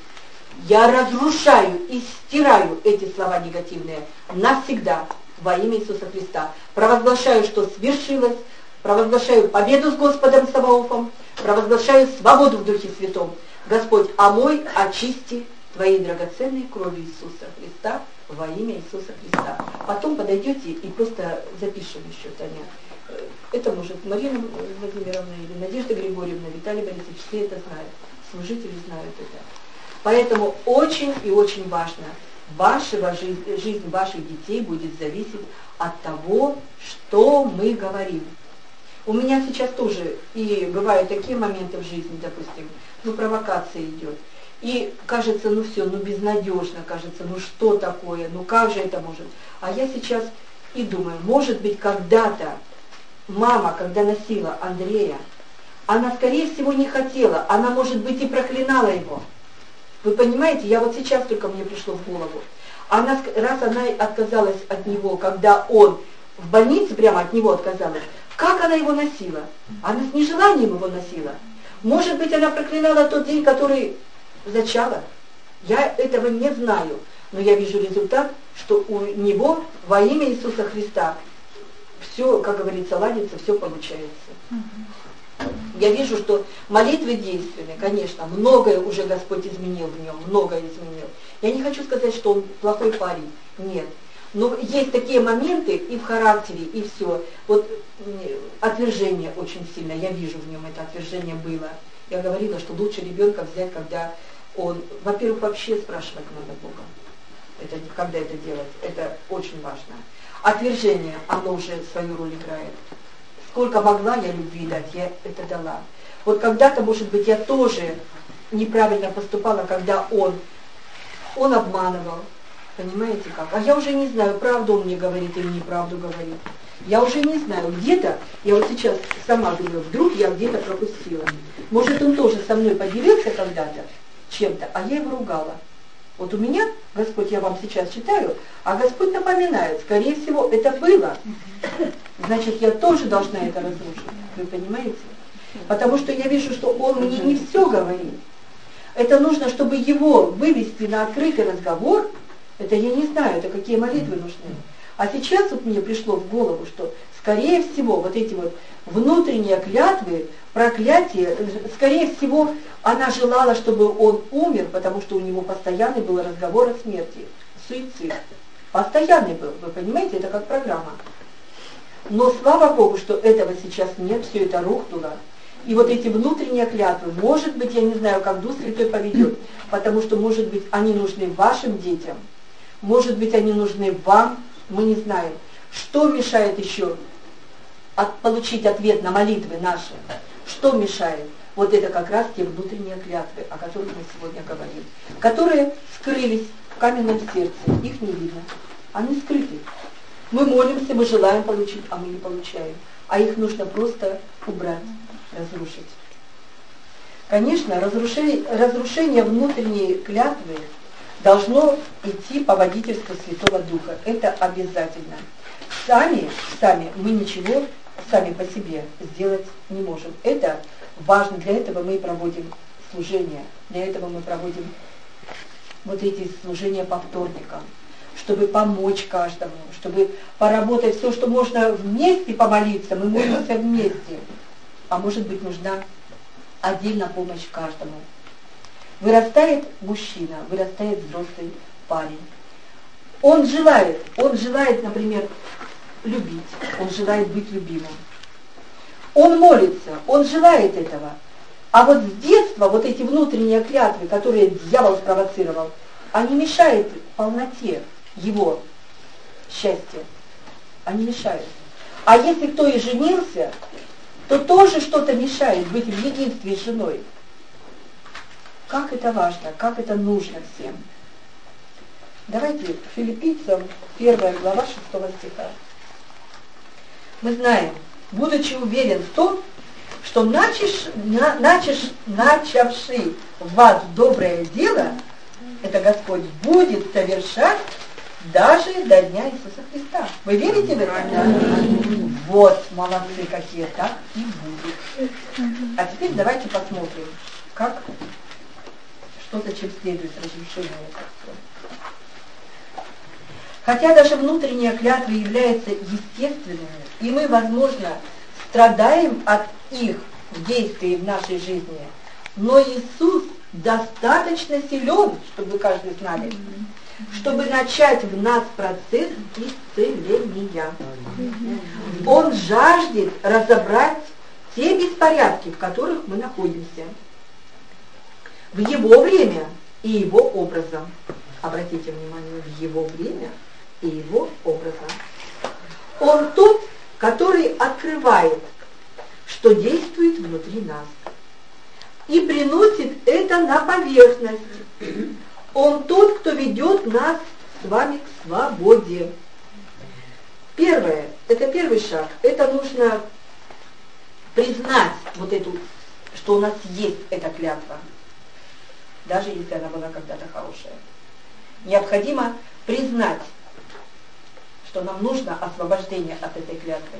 я разрушаю и стираю эти слова негативные навсегда во имя Иисуса Христа. Провозглашаю, что свершилось, провозглашаю победу с Господом Саваофом, провозглашаю свободу в Духе Святом. Господь, омой, очисти Твоей драгоценной кровью Иисуса Христа во имя Иисуса Христа. Потом подойдете и просто запишем еще, Таня. Это может Марина Владимировна или Надежда Григорьевна, Виталий Борисович, все это знают, служители знают это. Поэтому очень и очень важно, ваша жизнь, жизнь ваших детей будет зависеть от того, что мы говорим. У меня сейчас тоже, и бывают такие моменты в жизни, допустим, ну провокация идет, и кажется, ну все, ну безнадежно, кажется, ну что такое, ну как же это может. А я сейчас и думаю, может быть когда-то мама, когда носила Андрея, она, скорее всего, не хотела, она, может быть, и проклинала его. Вы понимаете, я вот сейчас только мне пришло в голову. Она, раз она отказалась от него, когда он в больнице прямо от него отказалась, как она его носила? Она с нежеланием его носила. Может быть, она проклинала тот день, который зачала. Я этого не знаю, но я вижу результат, что у него во имя Иисуса Христа все, как говорится, ладится, все получается. Я вижу, что молитвы действенны, конечно, многое уже Господь изменил в нем, многое изменил. Я не хочу сказать, что он плохой парень, нет. Но есть такие моменты и в характере, и все. Вот отвержение очень сильно, я вижу в нем это отвержение было. Я говорила, что лучше ребенка взять, когда он, во-первых, вообще спрашивать надо Бога. Это, когда это делать, это очень важно. Отвержение, оно уже свою роль играет. Сколько могла я любви дать, я это дала. Вот когда-то, может быть, я тоже неправильно поступала, когда он, он обманывал. Понимаете как? А я уже не знаю, правду он мне говорит или неправду говорит. Я уже не знаю, где-то, я вот сейчас сама думаю, вдруг я где-то пропустила. Может, он тоже со мной поделился когда-то чем-то, а я его ругала. Вот у меня, Господь, я вам сейчас читаю, а Господь напоминает, скорее всего, это было. Значит, я тоже должна это разрушить. Вы понимаете? Потому что я вижу, что он мне не все говорит. Это нужно, чтобы его вывести на открытый разговор. Это я не знаю, это какие молитвы нужны. А сейчас вот мне пришло в голову, что, скорее всего, вот эти вот внутренние клятвы, проклятие, скорее всего, она желала, чтобы он умер, потому что у него постоянный был разговор о смерти, суицид. Постоянный был, вы понимаете, это как программа. Но слава Богу, что этого сейчас нет, все это рухнуло. И вот эти внутренние клятвы, может быть, я не знаю, как Дух Святой поведет, потому что, может быть, они нужны вашим детям, может быть, они нужны вам, мы не знаем. Что мешает еще от, получить ответ на молитвы наши? Что мешает? Вот это как раз те внутренние клятвы, о которых мы сегодня говорим, которые скрылись в каменном сердце, их не видно, они скрыты. Мы молимся, мы желаем получить, а мы не получаем. А их нужно просто убрать, разрушить. Конечно, разрушение, разрушение внутренней клятвы должно идти по водительству Святого Духа. Это обязательно. Сами, сами мы ничего сами по себе сделать не можем. Это важно, для этого мы и проводим служения. Для этого мы проводим вот эти служения по вторникам, чтобы помочь каждому, чтобы поработать все, что можно вместе помолиться, мы молимся вместе. А может быть, нужна отдельно помощь каждому. Вырастает мужчина, вырастает взрослый парень. Он желает, он желает, например, любить, он желает быть любимым. Он молится, он желает этого. А вот с детства вот эти внутренние клятвы, которые дьявол спровоцировал, они мешают полноте его счастья. Они мешают. А если кто и женился, то тоже что-то мешает быть в единстве с женой. Как это важно, как это нужно всем. Давайте Филиппийцам, первая глава, шестого стиха. Мы знаем, будучи уверен в том, что начиш, на, начиш, начавший в вас доброе дело, это Господь будет совершать даже до дня Иисуса Христа. Вы верите в это? Да. Вот, молодцы какие, так и будет. А теперь давайте посмотрим, как, что зачем следует разрушение этого. Хотя даже внутренние клятвы являются естественными, и мы, возможно, страдаем от их действий в нашей жизни, но Иисус достаточно силен, чтобы вы каждый знали, чтобы начать в нас процесс исцеления. Он жаждет разобрать те беспорядки, в которых мы находимся, в Его время и Его образом. Обратите внимание, в Его время и Его образом. Он тот, который открывает, что действует внутри нас, и приносит это на поверхность. Он тот, кто ведет нас с вами к свободе. Первое, это первый шаг, это нужно признать вот эту, что у нас есть эта клятва, даже если она была когда-то хорошая. Необходимо признать, что нам нужно освобождение от этой клятвы.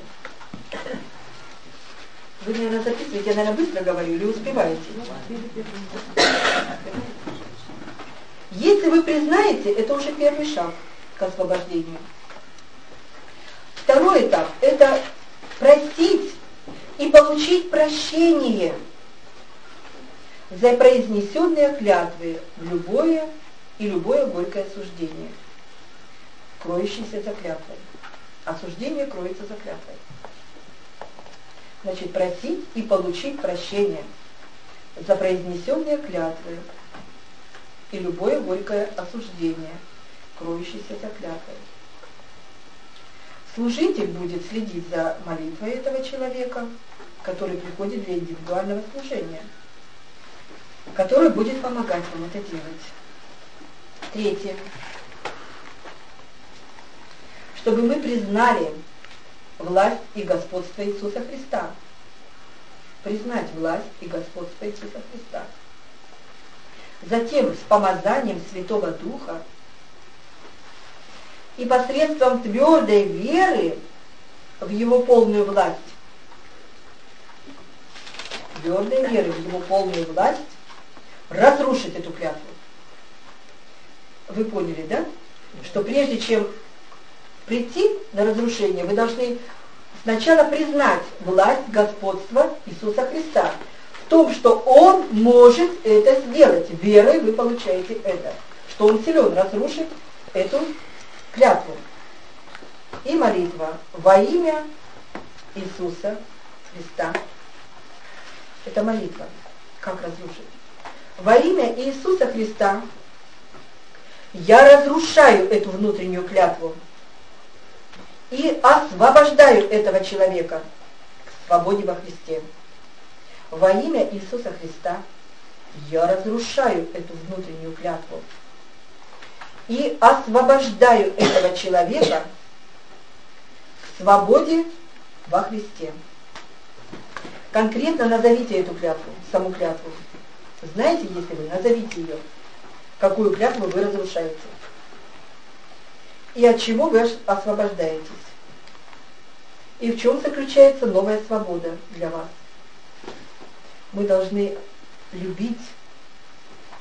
Вы, наверное, записываете, я, наверное, быстро говорю или успеваете? Если вы признаете, это уже первый шаг к освобождению. Второй этап – это простить и получить прощение за произнесенные клятвы в любое и любое горькое осуждение, кроющееся за клятвой. Осуждение кроется за клятвой. Значит, просить и получить прощение за произнесенные клятвы и любое горькое осуждение, кроющееся за клятвой. Служитель будет следить за молитвой этого человека, который приходит для индивидуального служения, который будет помогать вам это делать. Третье. Чтобы мы признали власть и господство Иисуса Христа. Признать власть и господство Иисуса Христа. Затем с помазанием Святого Духа и посредством твердой веры в Его полную власть, твердой веры в Его полную власть, разрушить эту клятву. Вы поняли, да? Что прежде чем прийти на разрушение, вы должны сначала признать власть, господство Иисуса Христа в том, что Он может это сделать. Верой вы получаете это, что Он силен разрушить эту клятву. И молитва во имя Иисуса Христа. Это молитва. Как разрушить? Во имя Иисуса Христа я разрушаю эту внутреннюю клятву и освобождаю этого человека к свободе во Христе. Во имя Иисуса Христа я разрушаю эту внутреннюю клятву и освобождаю этого человека к свободе во Христе. Конкретно назовите эту клятву, саму клятву. Знаете, если вы, назовите ее, какую клятву вы разрушаете. И от чего вы освобождаетесь. И в чем заключается новая свобода для вас. Мы должны любить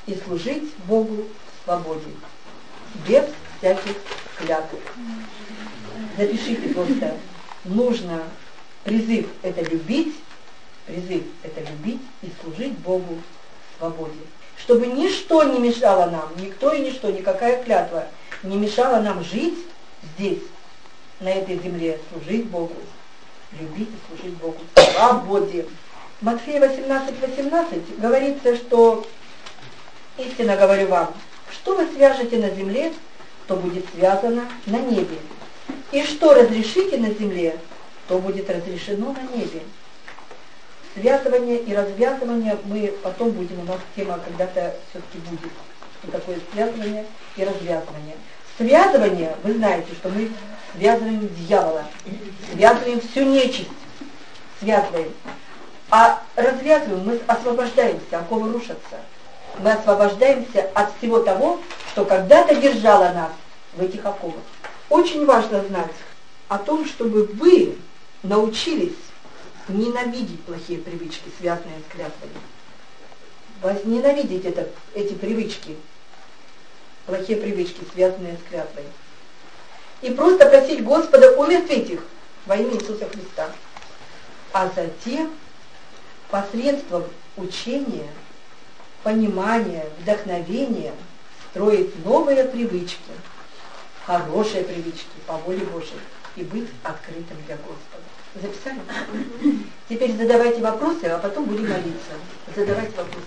и служить Богу в свободе, без всяких клятв. Запишите просто, нужно призыв это любить, призыв это любить и служить Богу в свободе. Чтобы ничто не мешало нам, никто и ничто, никакая клятва не мешала нам жить здесь, на этой земле, служить Богу, любить и служить Богу в свободе. В Матфея восемнадцать восемнадцать говорится, что истинно говорю вам, что вы свяжете на земле, то будет связано на небе. И что разрешите на земле, то будет разрешено на небе. Связывание и развязывание мы потом будем, у нас тема когда-то все-таки будет, что такое связывание и развязывание. Связывание, вы знаете, что мы связываем дьявола, связываем всю нечисть, связываем. А развязываем, мы освобождаемся, оковы рушатся. Мы освобождаемся от всего того, что когда-то держало нас в этих оковах. Очень важно знать о том, чтобы вы научились ненавидеть плохие привычки, связанные с клятвами. Возненавидеть это, эти привычки, плохие привычки, связанные с клятвой. И просто просить Господа умертвить их во имя Иисуса Христа. А затем посредством учения, понимания, вдохновения строить новые привычки, хорошие привычки по воле Божьей и быть открытым для Господа. Записали? Теперь задавайте вопросы, а потом будем молиться. Задавайте вопросы.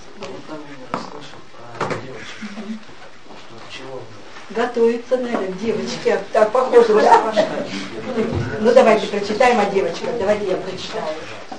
Готовится, наверное, девочки. Так, похоже, да? Ну, давайте прочитаем о девочках. Давайте я прочитаю.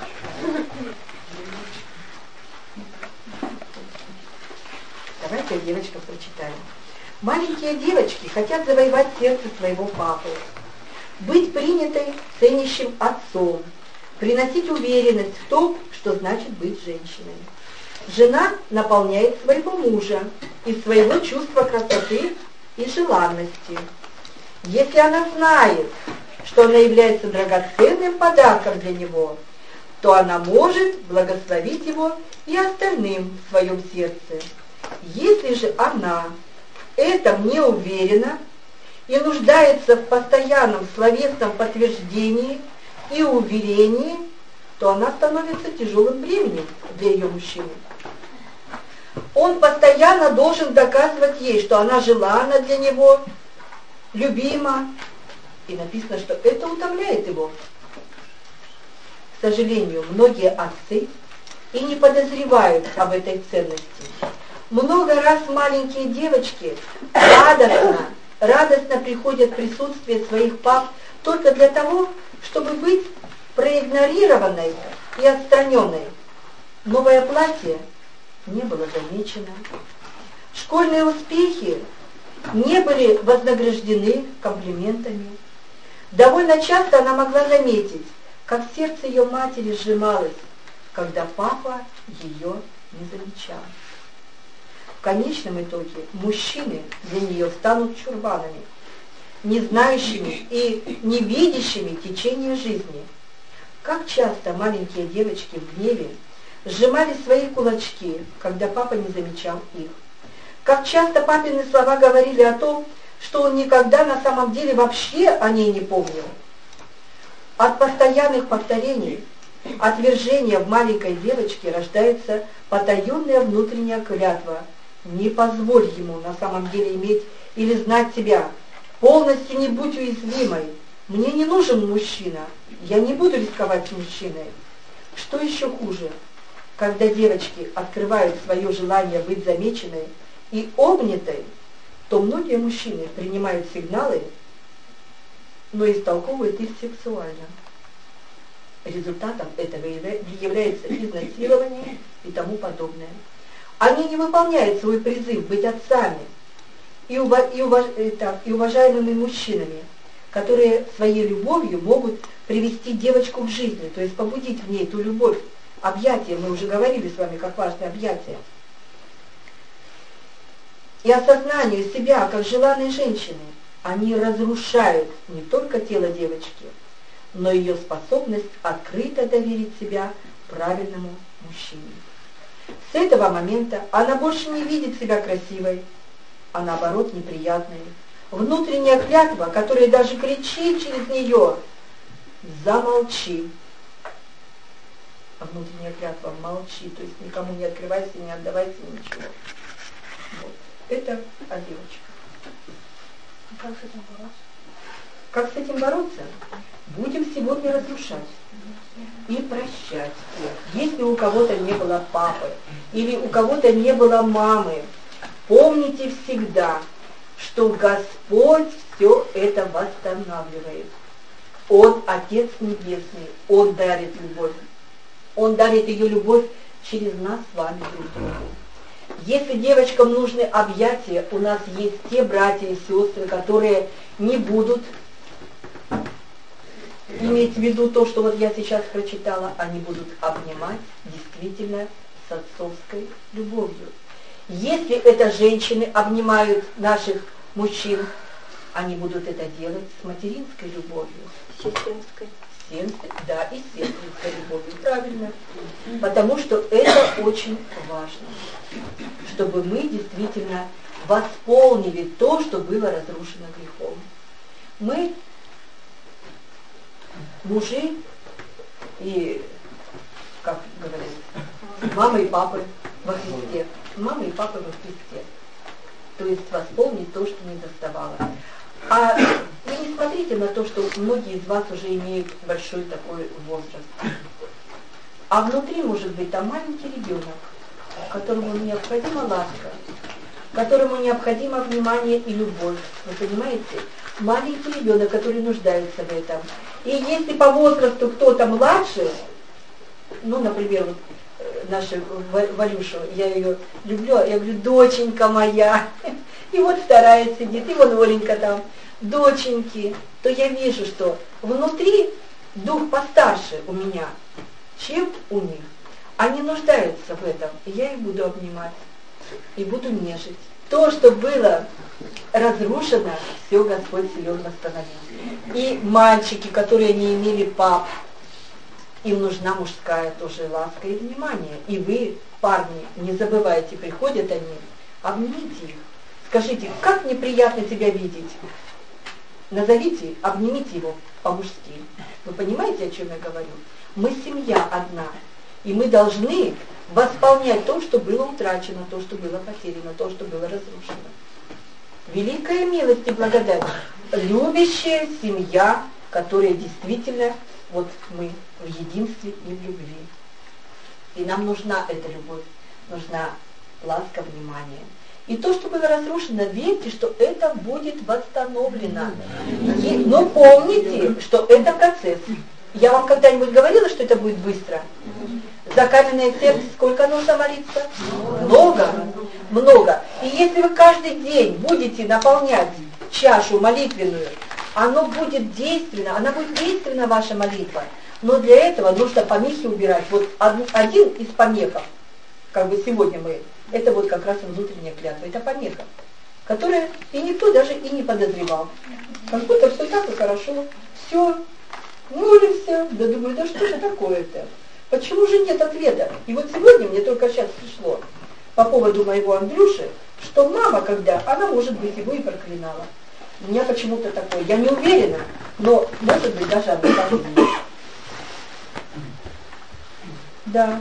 Давайте о девочках прочитаем. Маленькие девочки хотят завоевать сердце своего папы, быть принятой ценящим отцом, приносить уверенность в том, что значит быть женщиной. Жена наполняет своего мужа из своего чувства красоты и желанности. Если она знает, что она является драгоценным подарком для него, то она может благословить его и остальным в своем сердце. Если же она в этом не уверена и нуждается в постоянном словесном подтверждении и уверении, то она становится тяжелым бременем для ее мужчины. Он постоянно должен доказывать ей, что она желанна для него, любима. И написано, что это утомляет его. К сожалению, многие отцы и не подозревают об этой ценности. Много раз маленькие девочки радостно, радостно приходят в присутствие своих пап только для того, чтобы быть проигнорированной и отстраненной. Новое платье не было замечено. Школьные успехи не были вознаграждены комплиментами. Довольно часто она могла заметить, как сердце ее матери сжималось, когда папа ее не замечал. В конечном итоге мужчины для нее станут чурбанами, не знающими и не видящими течение жизни. Как часто маленькие девочки в гневе сжимали свои кулачки, когда папа не замечал их. Как часто папины слова говорили о том, что он никогда на самом деле вообще о ней не помнил. От постоянных повторений, отвержения в маленькой девочке рождается потаенная внутренняя клятва. Не позволь ему на самом деле иметь или знать себя. Полностью не будь уязвимой. Мне не нужен мужчина. Я не буду рисковать с мужчиной. Что еще хуже? Когда девочки открывают свое желание быть замеченной и обнятой, то многие мужчины принимают сигналы, но истолковывают их сексуально. Результатом этого является изнасилование и тому подобное. Они не выполняют свой призыв быть отцами и, ува- и, уваж- это, и уважаемыми мужчинами, которые своей любовью могут привести девочку к жизни, то есть побудить в ней ту любовь. Объятия, мы уже говорили с вами, как важно объятия. И осознание себя как желанной женщины, они разрушают не только тело девочки, но и ее способность открыто доверить себя правильному мужчине. В этого момента она больше не видит себя красивой, а наоборот неприятной. Внутренняя клятва, которая даже кричит через нее: замолчи. А внутренняя клятва: молчи, то есть никому не открывайся, не отдавайся, ничего. Вот. Это о девочках. Как с этим бороться? Как с этим бороться? Будем сегодня разрушать и прощать. Если у кого-то не было папы или у кого-то не было мамы, помните всегда, что Господь все это восстанавливает. Он Отец Небесный, Он дарит любовь. Он дарит ее любовь через нас с вами друг другу. Если девочкам нужны объятия, у нас есть те братья и сестры, которые не будут иметь в виду то, что вот я сейчас прочитала, они будут обнимать действительно с отцовской любовью. Если это женщины обнимают наших мужчин, они будут это делать с материнской любовью. Сестринской. Сестринской, да, и сестринской любовью, правильно. Потому что это очень важно, чтобы мы действительно восполнили то, что было разрушено грехом. Мы, мужи и, как говорят, мамы и папы во Христе. Мамы и папы во Христе. То есть восполнить то, что не доставало. А вы не смотрите на то, что многие из вас уже имеют большой такой возраст. А внутри может быть там маленький ребенок, которому необходима ласка, которому необходимо внимание и любовь. Вы понимаете? Маленький ребенок, который нуждается в этом. И если по возрасту кто-то младше, ну, например, вот наша Валюша, я ее люблю, я говорю: доченька моя, и вот вторая сидит, и вон Оленька там, доченьки, то я вижу, что внутри дух постарше у меня, чем у них. Они нуждаются в этом, и я их буду обнимать, и буду нежить. То, что было разрушено, все Господь силен восстановить. И мальчики, которые не имели пап, им нужна мужская тоже ласка и внимание. И вы, парни, не забывайте, приходят они, обнимите их. Скажите: как мне приятно тебя видеть. Назовите, обнимите его по-мужски. Вы понимаете, о чем я говорю? Мы семья одна, и мы должны восполнять то, что было утрачено, то, что было потеряно, то, что было разрушено. Великая милость и благодать. Любящая семья, которая действительно, вот мы в единстве и в любви. И нам нужна эта любовь, нужна ласка, внимание. И то, что было разрушено, верьте, что это будет восстановлено. И, но помните, что это процесс. Я вам когда-нибудь говорила, что это будет быстро? За каменное сердце сколько нужно молиться? Много, много. И если вы каждый день будете наполнять чашу молитвенную, оно будет действенно, она будет действенна, ваша молитва. Но для этого нужно помехи убирать. Вот один из помехов, как бы сегодня мы, это вот как раз внутренняя клятва, это помеха, которая и никто даже и не подозревал. Как будто все так и хорошо, все, молимся, да думаю, да что же такое-то? Почему же нет ответа? И вот сегодня мне только сейчас пришло по поводу моего Андрюши, что мама, когда, она, может быть, его и проклинала. У меня почему-то такое, я не уверена, но, может быть, даже она так и есть. Да.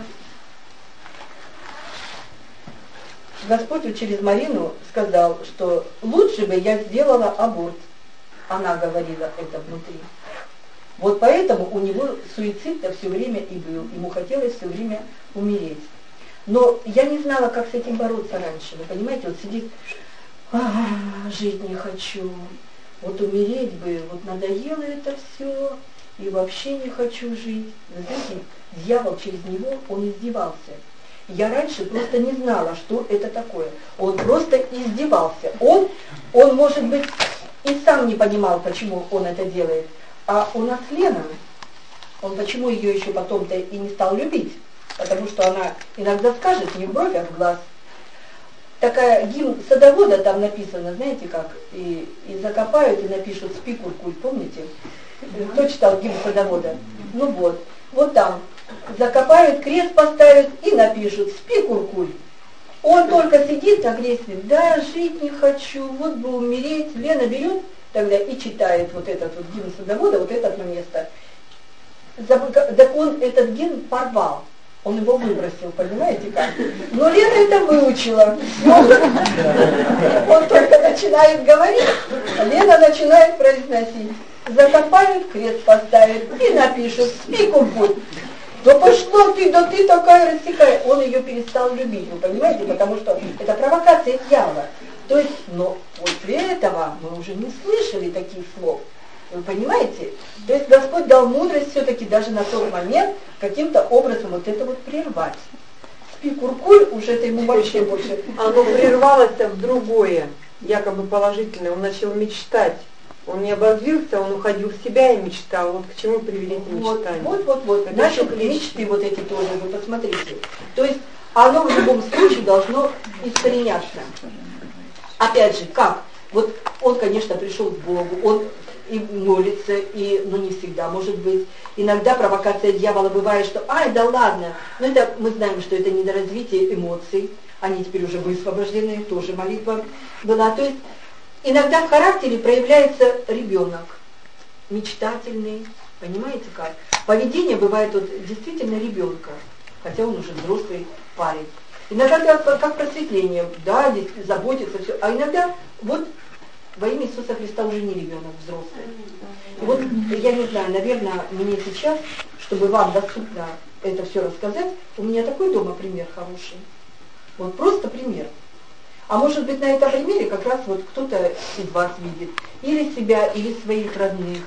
Господь через Марину сказал, что лучше бы я сделала аборт. Она говорила это внутри. Вот поэтому у него суицид-то все время и был. Ему хотелось все время умереть. Но я не знала, как с этим бороться раньше. Вы понимаете, вот сидит: а, жить не хочу, вот умереть бы, вот надоело это все, и вообще не хочу жить. Вы знаете, дьявол через него, он издевался. Я раньше просто не знала, что это такое. Он просто издевался. Он, он, может быть, и сам не понимал, почему он это делает. А у нас Лена, он почему ее еще потом-то и не стал любить? Потому что она иногда скажет не в бровь, а в глаз. Такая гимн садовода там написано, знаете как, и, и закопают, и напишут «Спи, куркуль», помните? Кто читал гимн садовода? Ну вот, вот там закопают, крест поставят и напишут «Спи, куркуль». Он только сидит на кресле, да, жить не хочу, вот бы умереть. Лена берет тогда и читает вот этот вот гимн садовода, вот это место. Так он этот гимн порвал. Он его выбросил, понимаете как? Но Лена это выучила. Он, он только начинает говорить, а Лена начинает произносить. Закопают, крест поставят и напишут «Спи, куркуль». Да пошло ты, да ты такая рассекая. Он ее перестал любить, вы понимаете, потому что это провокация дьявола. То есть, но после этого мы уже не слышали таких слов. Вы понимаете? То есть Господь дал мудрость все-таки даже на тот момент каким-то образом вот это вот прервать. Спи, куркуль, уже это ему вообще больше. Оно прервалось в другое, якобы положительное. Он начал мечтать. Он не обозлился, он уходил в себя и мечтал. Вот к чему привели эти мечтания. Вот, вот, вот. вот. Наши мечты вот эти тоже, вы посмотрите. То есть оно в любом случае должно искореняться. Опять же, как? Вот он, конечно, пришел к Богу, он и молится, и, ну не всегда, может быть. Иногда провокация дьявола бывает, что ай, да ладно. Но это мы знаем, что это недоразвитие эмоций. Они теперь уже высвобождены, тоже молитва была. То есть иногда в характере проявляется ребенок, мечтательный, понимаете как? Поведение бывает вот действительно ребенка, хотя он уже взрослый парень. Иногда как просветление, да, здесь заботится, все. А иногда вот во имя Иисуса Христа уже не ребенок, взрослый. И вот я не знаю, наверное, мне сейчас, чтобы вам доступно это все рассказать, у меня такой дома пример хороший. Вот просто пример. А может быть, на этом примере как раз вот кто-то из вас видит, или себя, или своих родных,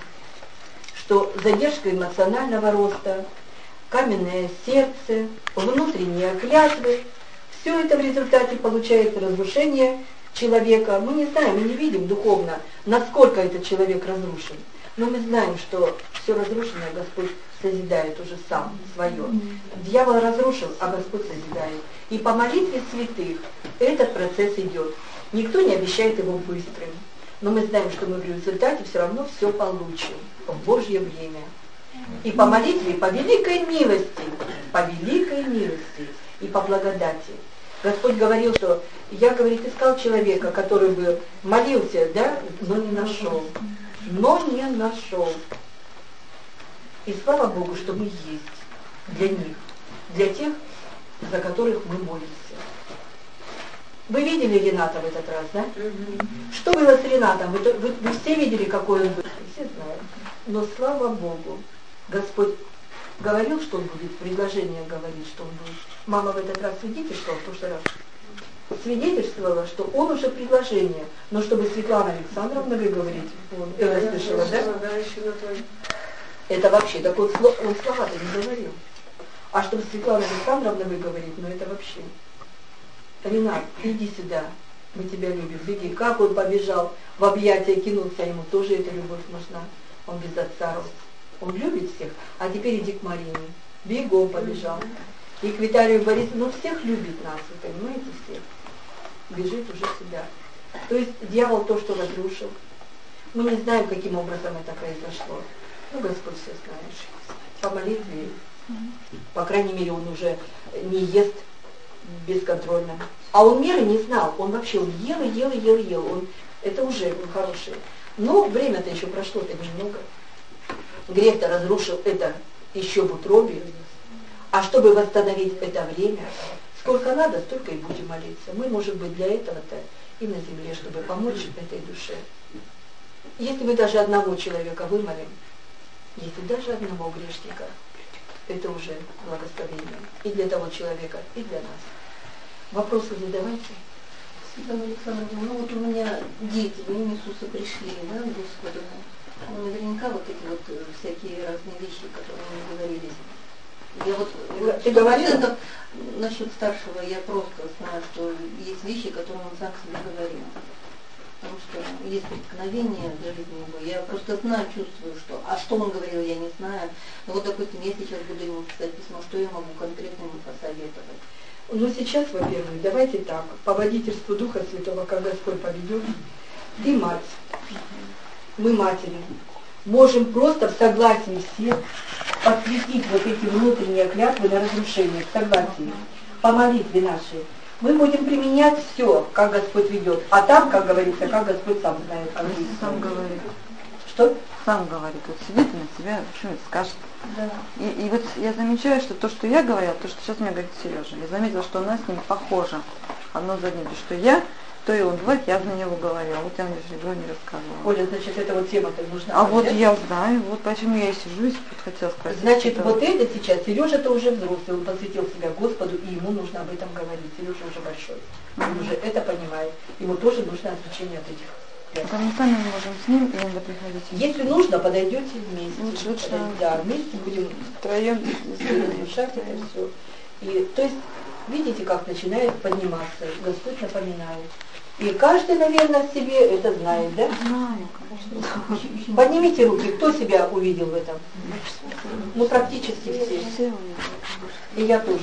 что задержка эмоционального роста, каменное сердце, внутренние клятвы, все это в результате получается разрушение человека. Мы не знаем, мы не видим духовно, насколько этот человек разрушен. Но мы знаем, что все разрушенное Господь созидает уже сам, свое. Дьявол разрушил, а Господь созидает. И по молитве святых этот процесс идет. Никто не обещает его быстрым. Но мы знаем, что мы в результате все равно все получим в Божье время. И по молитве, по великой милости, по великой милости и по благодати. Господь говорил, что я, говорит, искал человека, который бы молился, да, но не нашел. Но не нашел. И слава Богу, что мы есть для них, для тех, за которых мы молимся. Вы видели Рената в этот раз, да? Mm-hmm. Что было с Ренатом? Вы, вы, вы все видели, какой он был? Все знают. Но слава Богу, Господь говорил, что он будет, предложение говорит, что он будет. Мама в этот раз свидетельствовала, в прошлый раз свидетельствовала, что он уже предложение, но чтобы Светлана Александровна выговорить, он это слышала, да? Это вообще, так он, он слова-то не говорил. А чтобы Светлана Александровна выговорить, ну это вообще. Ренат, иди сюда, мы тебя любим, беги. Как он побежал в объятия, кинулся, ему тоже эта любовь нужна. Он без отца рос. Он любит всех, а теперь иди к Марине. Бегом побежал. И к Виталию Борисовну, ну всех любит нас, вы понимаете, всех. Бежит уже сюда. То есть дьявол то, что разрушил. Мы не знаем, каким образом это произошло. Ну, Господь все знает. По молитве, по крайней мере, он уже не ест бесконтрольно. А он меры не знал. Он вообще он ел и ел и ел и ел. Он, это уже он хороший. Но время-то еще прошло-то немного. Грех-то разрушил это еще в утробе. А чтобы восстановить это время, сколько надо, столько и будем молиться. Мы, может быть, для этого-то и на земле, чтобы помочь этой душе. Если мы даже одного человека вымолим, если даже одного грешника, это уже благословение и для того человека, и для нас. Вопросы задавайте. Светлана Александровна, ну вот у меня дети в имя Иисуса пришли, да, к Господу. Ну, наверняка вот эти вот всякие разные вещи, которые мы говорили. Я вот, вот ты говорила? Насчет старшего я просто знаю, что есть вещи, которые он сам себе говорил. Потому что есть преткновение в жизни его. Я просто знаю, чувствую, что... А что он говорил, я не знаю. Но вот, допустим, я сейчас буду ему писать письмо, что я могу конкретно ему посоветовать? Ну, сейчас, во-первых, давайте так. По водительству Духа Святого, как Господь поведет, ты мать. Мы матери. Можем просто в согласии всех посвятить вот эти внутренние клятвы на разрушение, к согласии, по молитве нашей, мы будем применять все, как Господь ведет. А там, как говорится, как Господь сам знает. Как сам говорит. Что? Сам говорит. Вот сидит и на себя что-нибудь скажет. Да. И, и вот я замечаю, что то, что я говорила, то, что сейчас мне говорит Сережа, я заметила, что у нас с ним похоже одно за одним. Что я, то и он. Бывает, я за него говорила. Вот я на него не рассказывала. Оля, значит, эта вот тема-то нужна. А вот я знаю, вот почему я и сижу и хотела спросить. Значит, это... вот это сейчас, Сережа-то уже взрослый, он посвятил себя Господу, и ему нужно об этом говорить. Сережа уже большой, он mm-hmm. уже это понимает. Ему тоже нужно отлучение от этих. Это мы сами можем с ним, и надо приходить. Если нужно, подойдете вместе. Лучше, лучше. Да, вместе будем втроем разрушать это все. И, то есть, видите, как начинает подниматься, Господь напоминает. И каждый, наверное, в себе это знает, да? Знаю, конечно. Поднимите руки, кто себя увидел в этом? Ну, практически все. Все. И я тоже.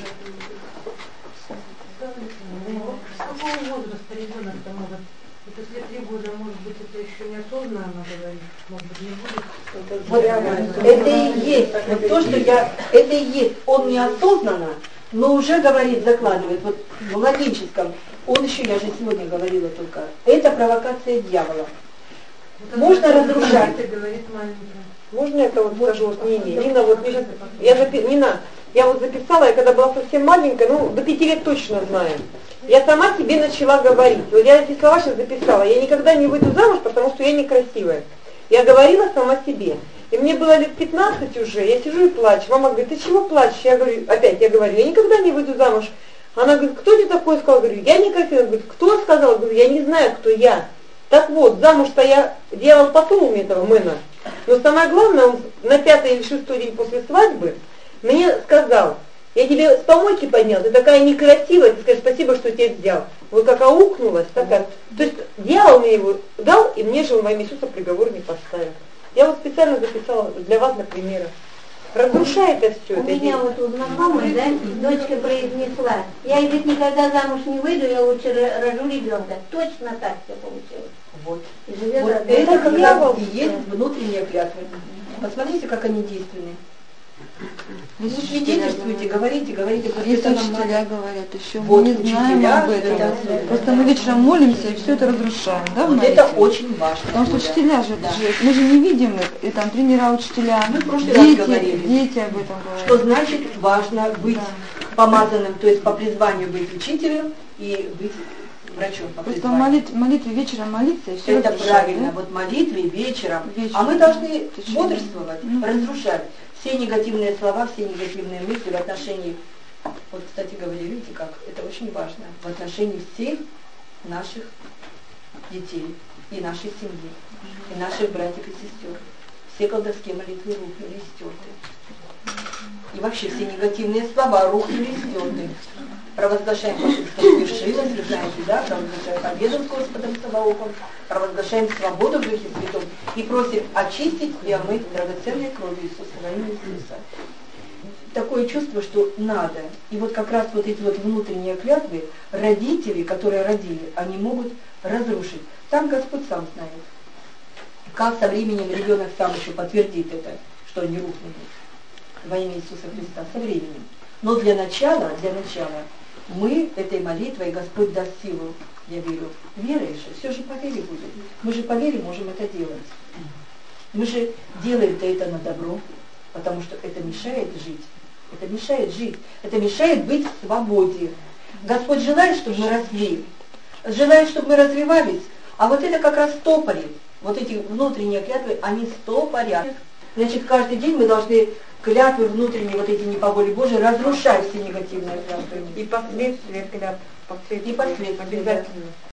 С какого возраста ребенок-то может? Вот если три года, может быть, это еще неосознанно говорит, может быть, не будет. Вот это и есть, вот то, что я, это и есть, он неосознанно, но уже говорит, закладывает, вот в младенческом, он еще, я же сегодня говорила только, это провокация дьявола. Вот можно разрушать. Говорит маленькая. Можно я вот скажу, вот Нине? Нина, вот я запи... Нина, я вот записала, я когда была совсем маленькая, ну, до пяти лет точно знаю. Я сама себе начала говорить. Вот я эти слова сейчас записала. Я никогда не выйду замуж, потому что я некрасивая. Я говорила сама себе. И мне было лет пятнадцать уже, я сижу и плачу. Мама говорит, ты чего плачешь? Я говорю, опять я говорю, я никогда не выйду замуж. Она говорит, кто тебе такое сказал? Я говорю, я некрасивая. Она говорит, кто сказал? Я говорю, я не знаю, кто я. Так вот, замуж-то я делал потом у этого мэна. Но самое главное, он на пятый или шестой день после свадьбы мне сказал, я тебе с помойки поднял, ты такая некрасивая, ты скажешь, спасибо, что тебя взял. Вот как аукнулась, такая. То есть дьявол мне его дал, и мне же он во имя Иисуса приговор не поставил. Я вот специально записала для вас на примеры. Разрушает это все. У это меня вот у знакомой, да, дочка произнесла, я, говорит, никогда замуж не выйду, я лучше рожу ребенка. Точно так все получилось. Вот, И живет вот одна. это как дьявол. раз и есть внутренняя клятва. Посмотрите, как они действенны. Вы свидетельствуете, говорите, говорите, просто Если это учителя нормально. говорят, еще Вот, мы не знаем учителя, об этом. это- Просто мы вечером молимся и все это разрушаем, да, в Вот молитве? это очень важно. Потому что Оля. учителя же, Да. это же, мы же не видим их, и там тренера, учителя, Мы в прошлый раз дети, говорили. дети об этом говорят. Что значит важно быть Да. помазанным, то есть по призванию быть учителем и быть врачом по Просто призванию. молит, молитве вечером молиться и все Это разрушать, правильно, да? вот молитве вечером. Вечером. А мы должны Течение. бодрствовать, Ну. разрушать все негативные слова, все негативные мысли в отношении, вот, кстати говоря, видите как, это очень важно, в отношении всех наших детей и нашей семьи, и наших братьев и сестер. Все колдовские молитвы рухнули и стерты. И вообще все негативные слова рухнули и стерты. Провозглашаем, что свершилось, вы знаете, да, провозглашаем победу с Господом Саваофом, провозглашаем свободу в Духе Святом и просим очистить и омыть драгоценной кровью Иисуса во имя Иисуса. Такое чувство, что надо. И вот как раз вот эти вот внутренние клятвы, родители, которые родили, они могут разрушить. Там Господь сам знает. Как со временем ребенок сам еще подтвердит это, что они рухнули во имя Иисуса Христа, со временем. Но для начала, для начала, мы этой молитвой, Господь даст силу, я верю, веруешь, все же по вере будет. Мы же по вере можем это делать. Мы же делаем-то это на добро, потому что это мешает жить. Это мешает жить. Это мешает быть в свободе. Господь желает, чтобы мы росли, желает, чтобы мы развивались, а вот это как раз стопорит. Вот эти внутренние клятвы, они стопорят. Значит, каждый день мы должны клятвы внутренние, вот эти не по воле Божией, разрушать все негативные клятвы. И последствия клятв. И последствия, Обязательно.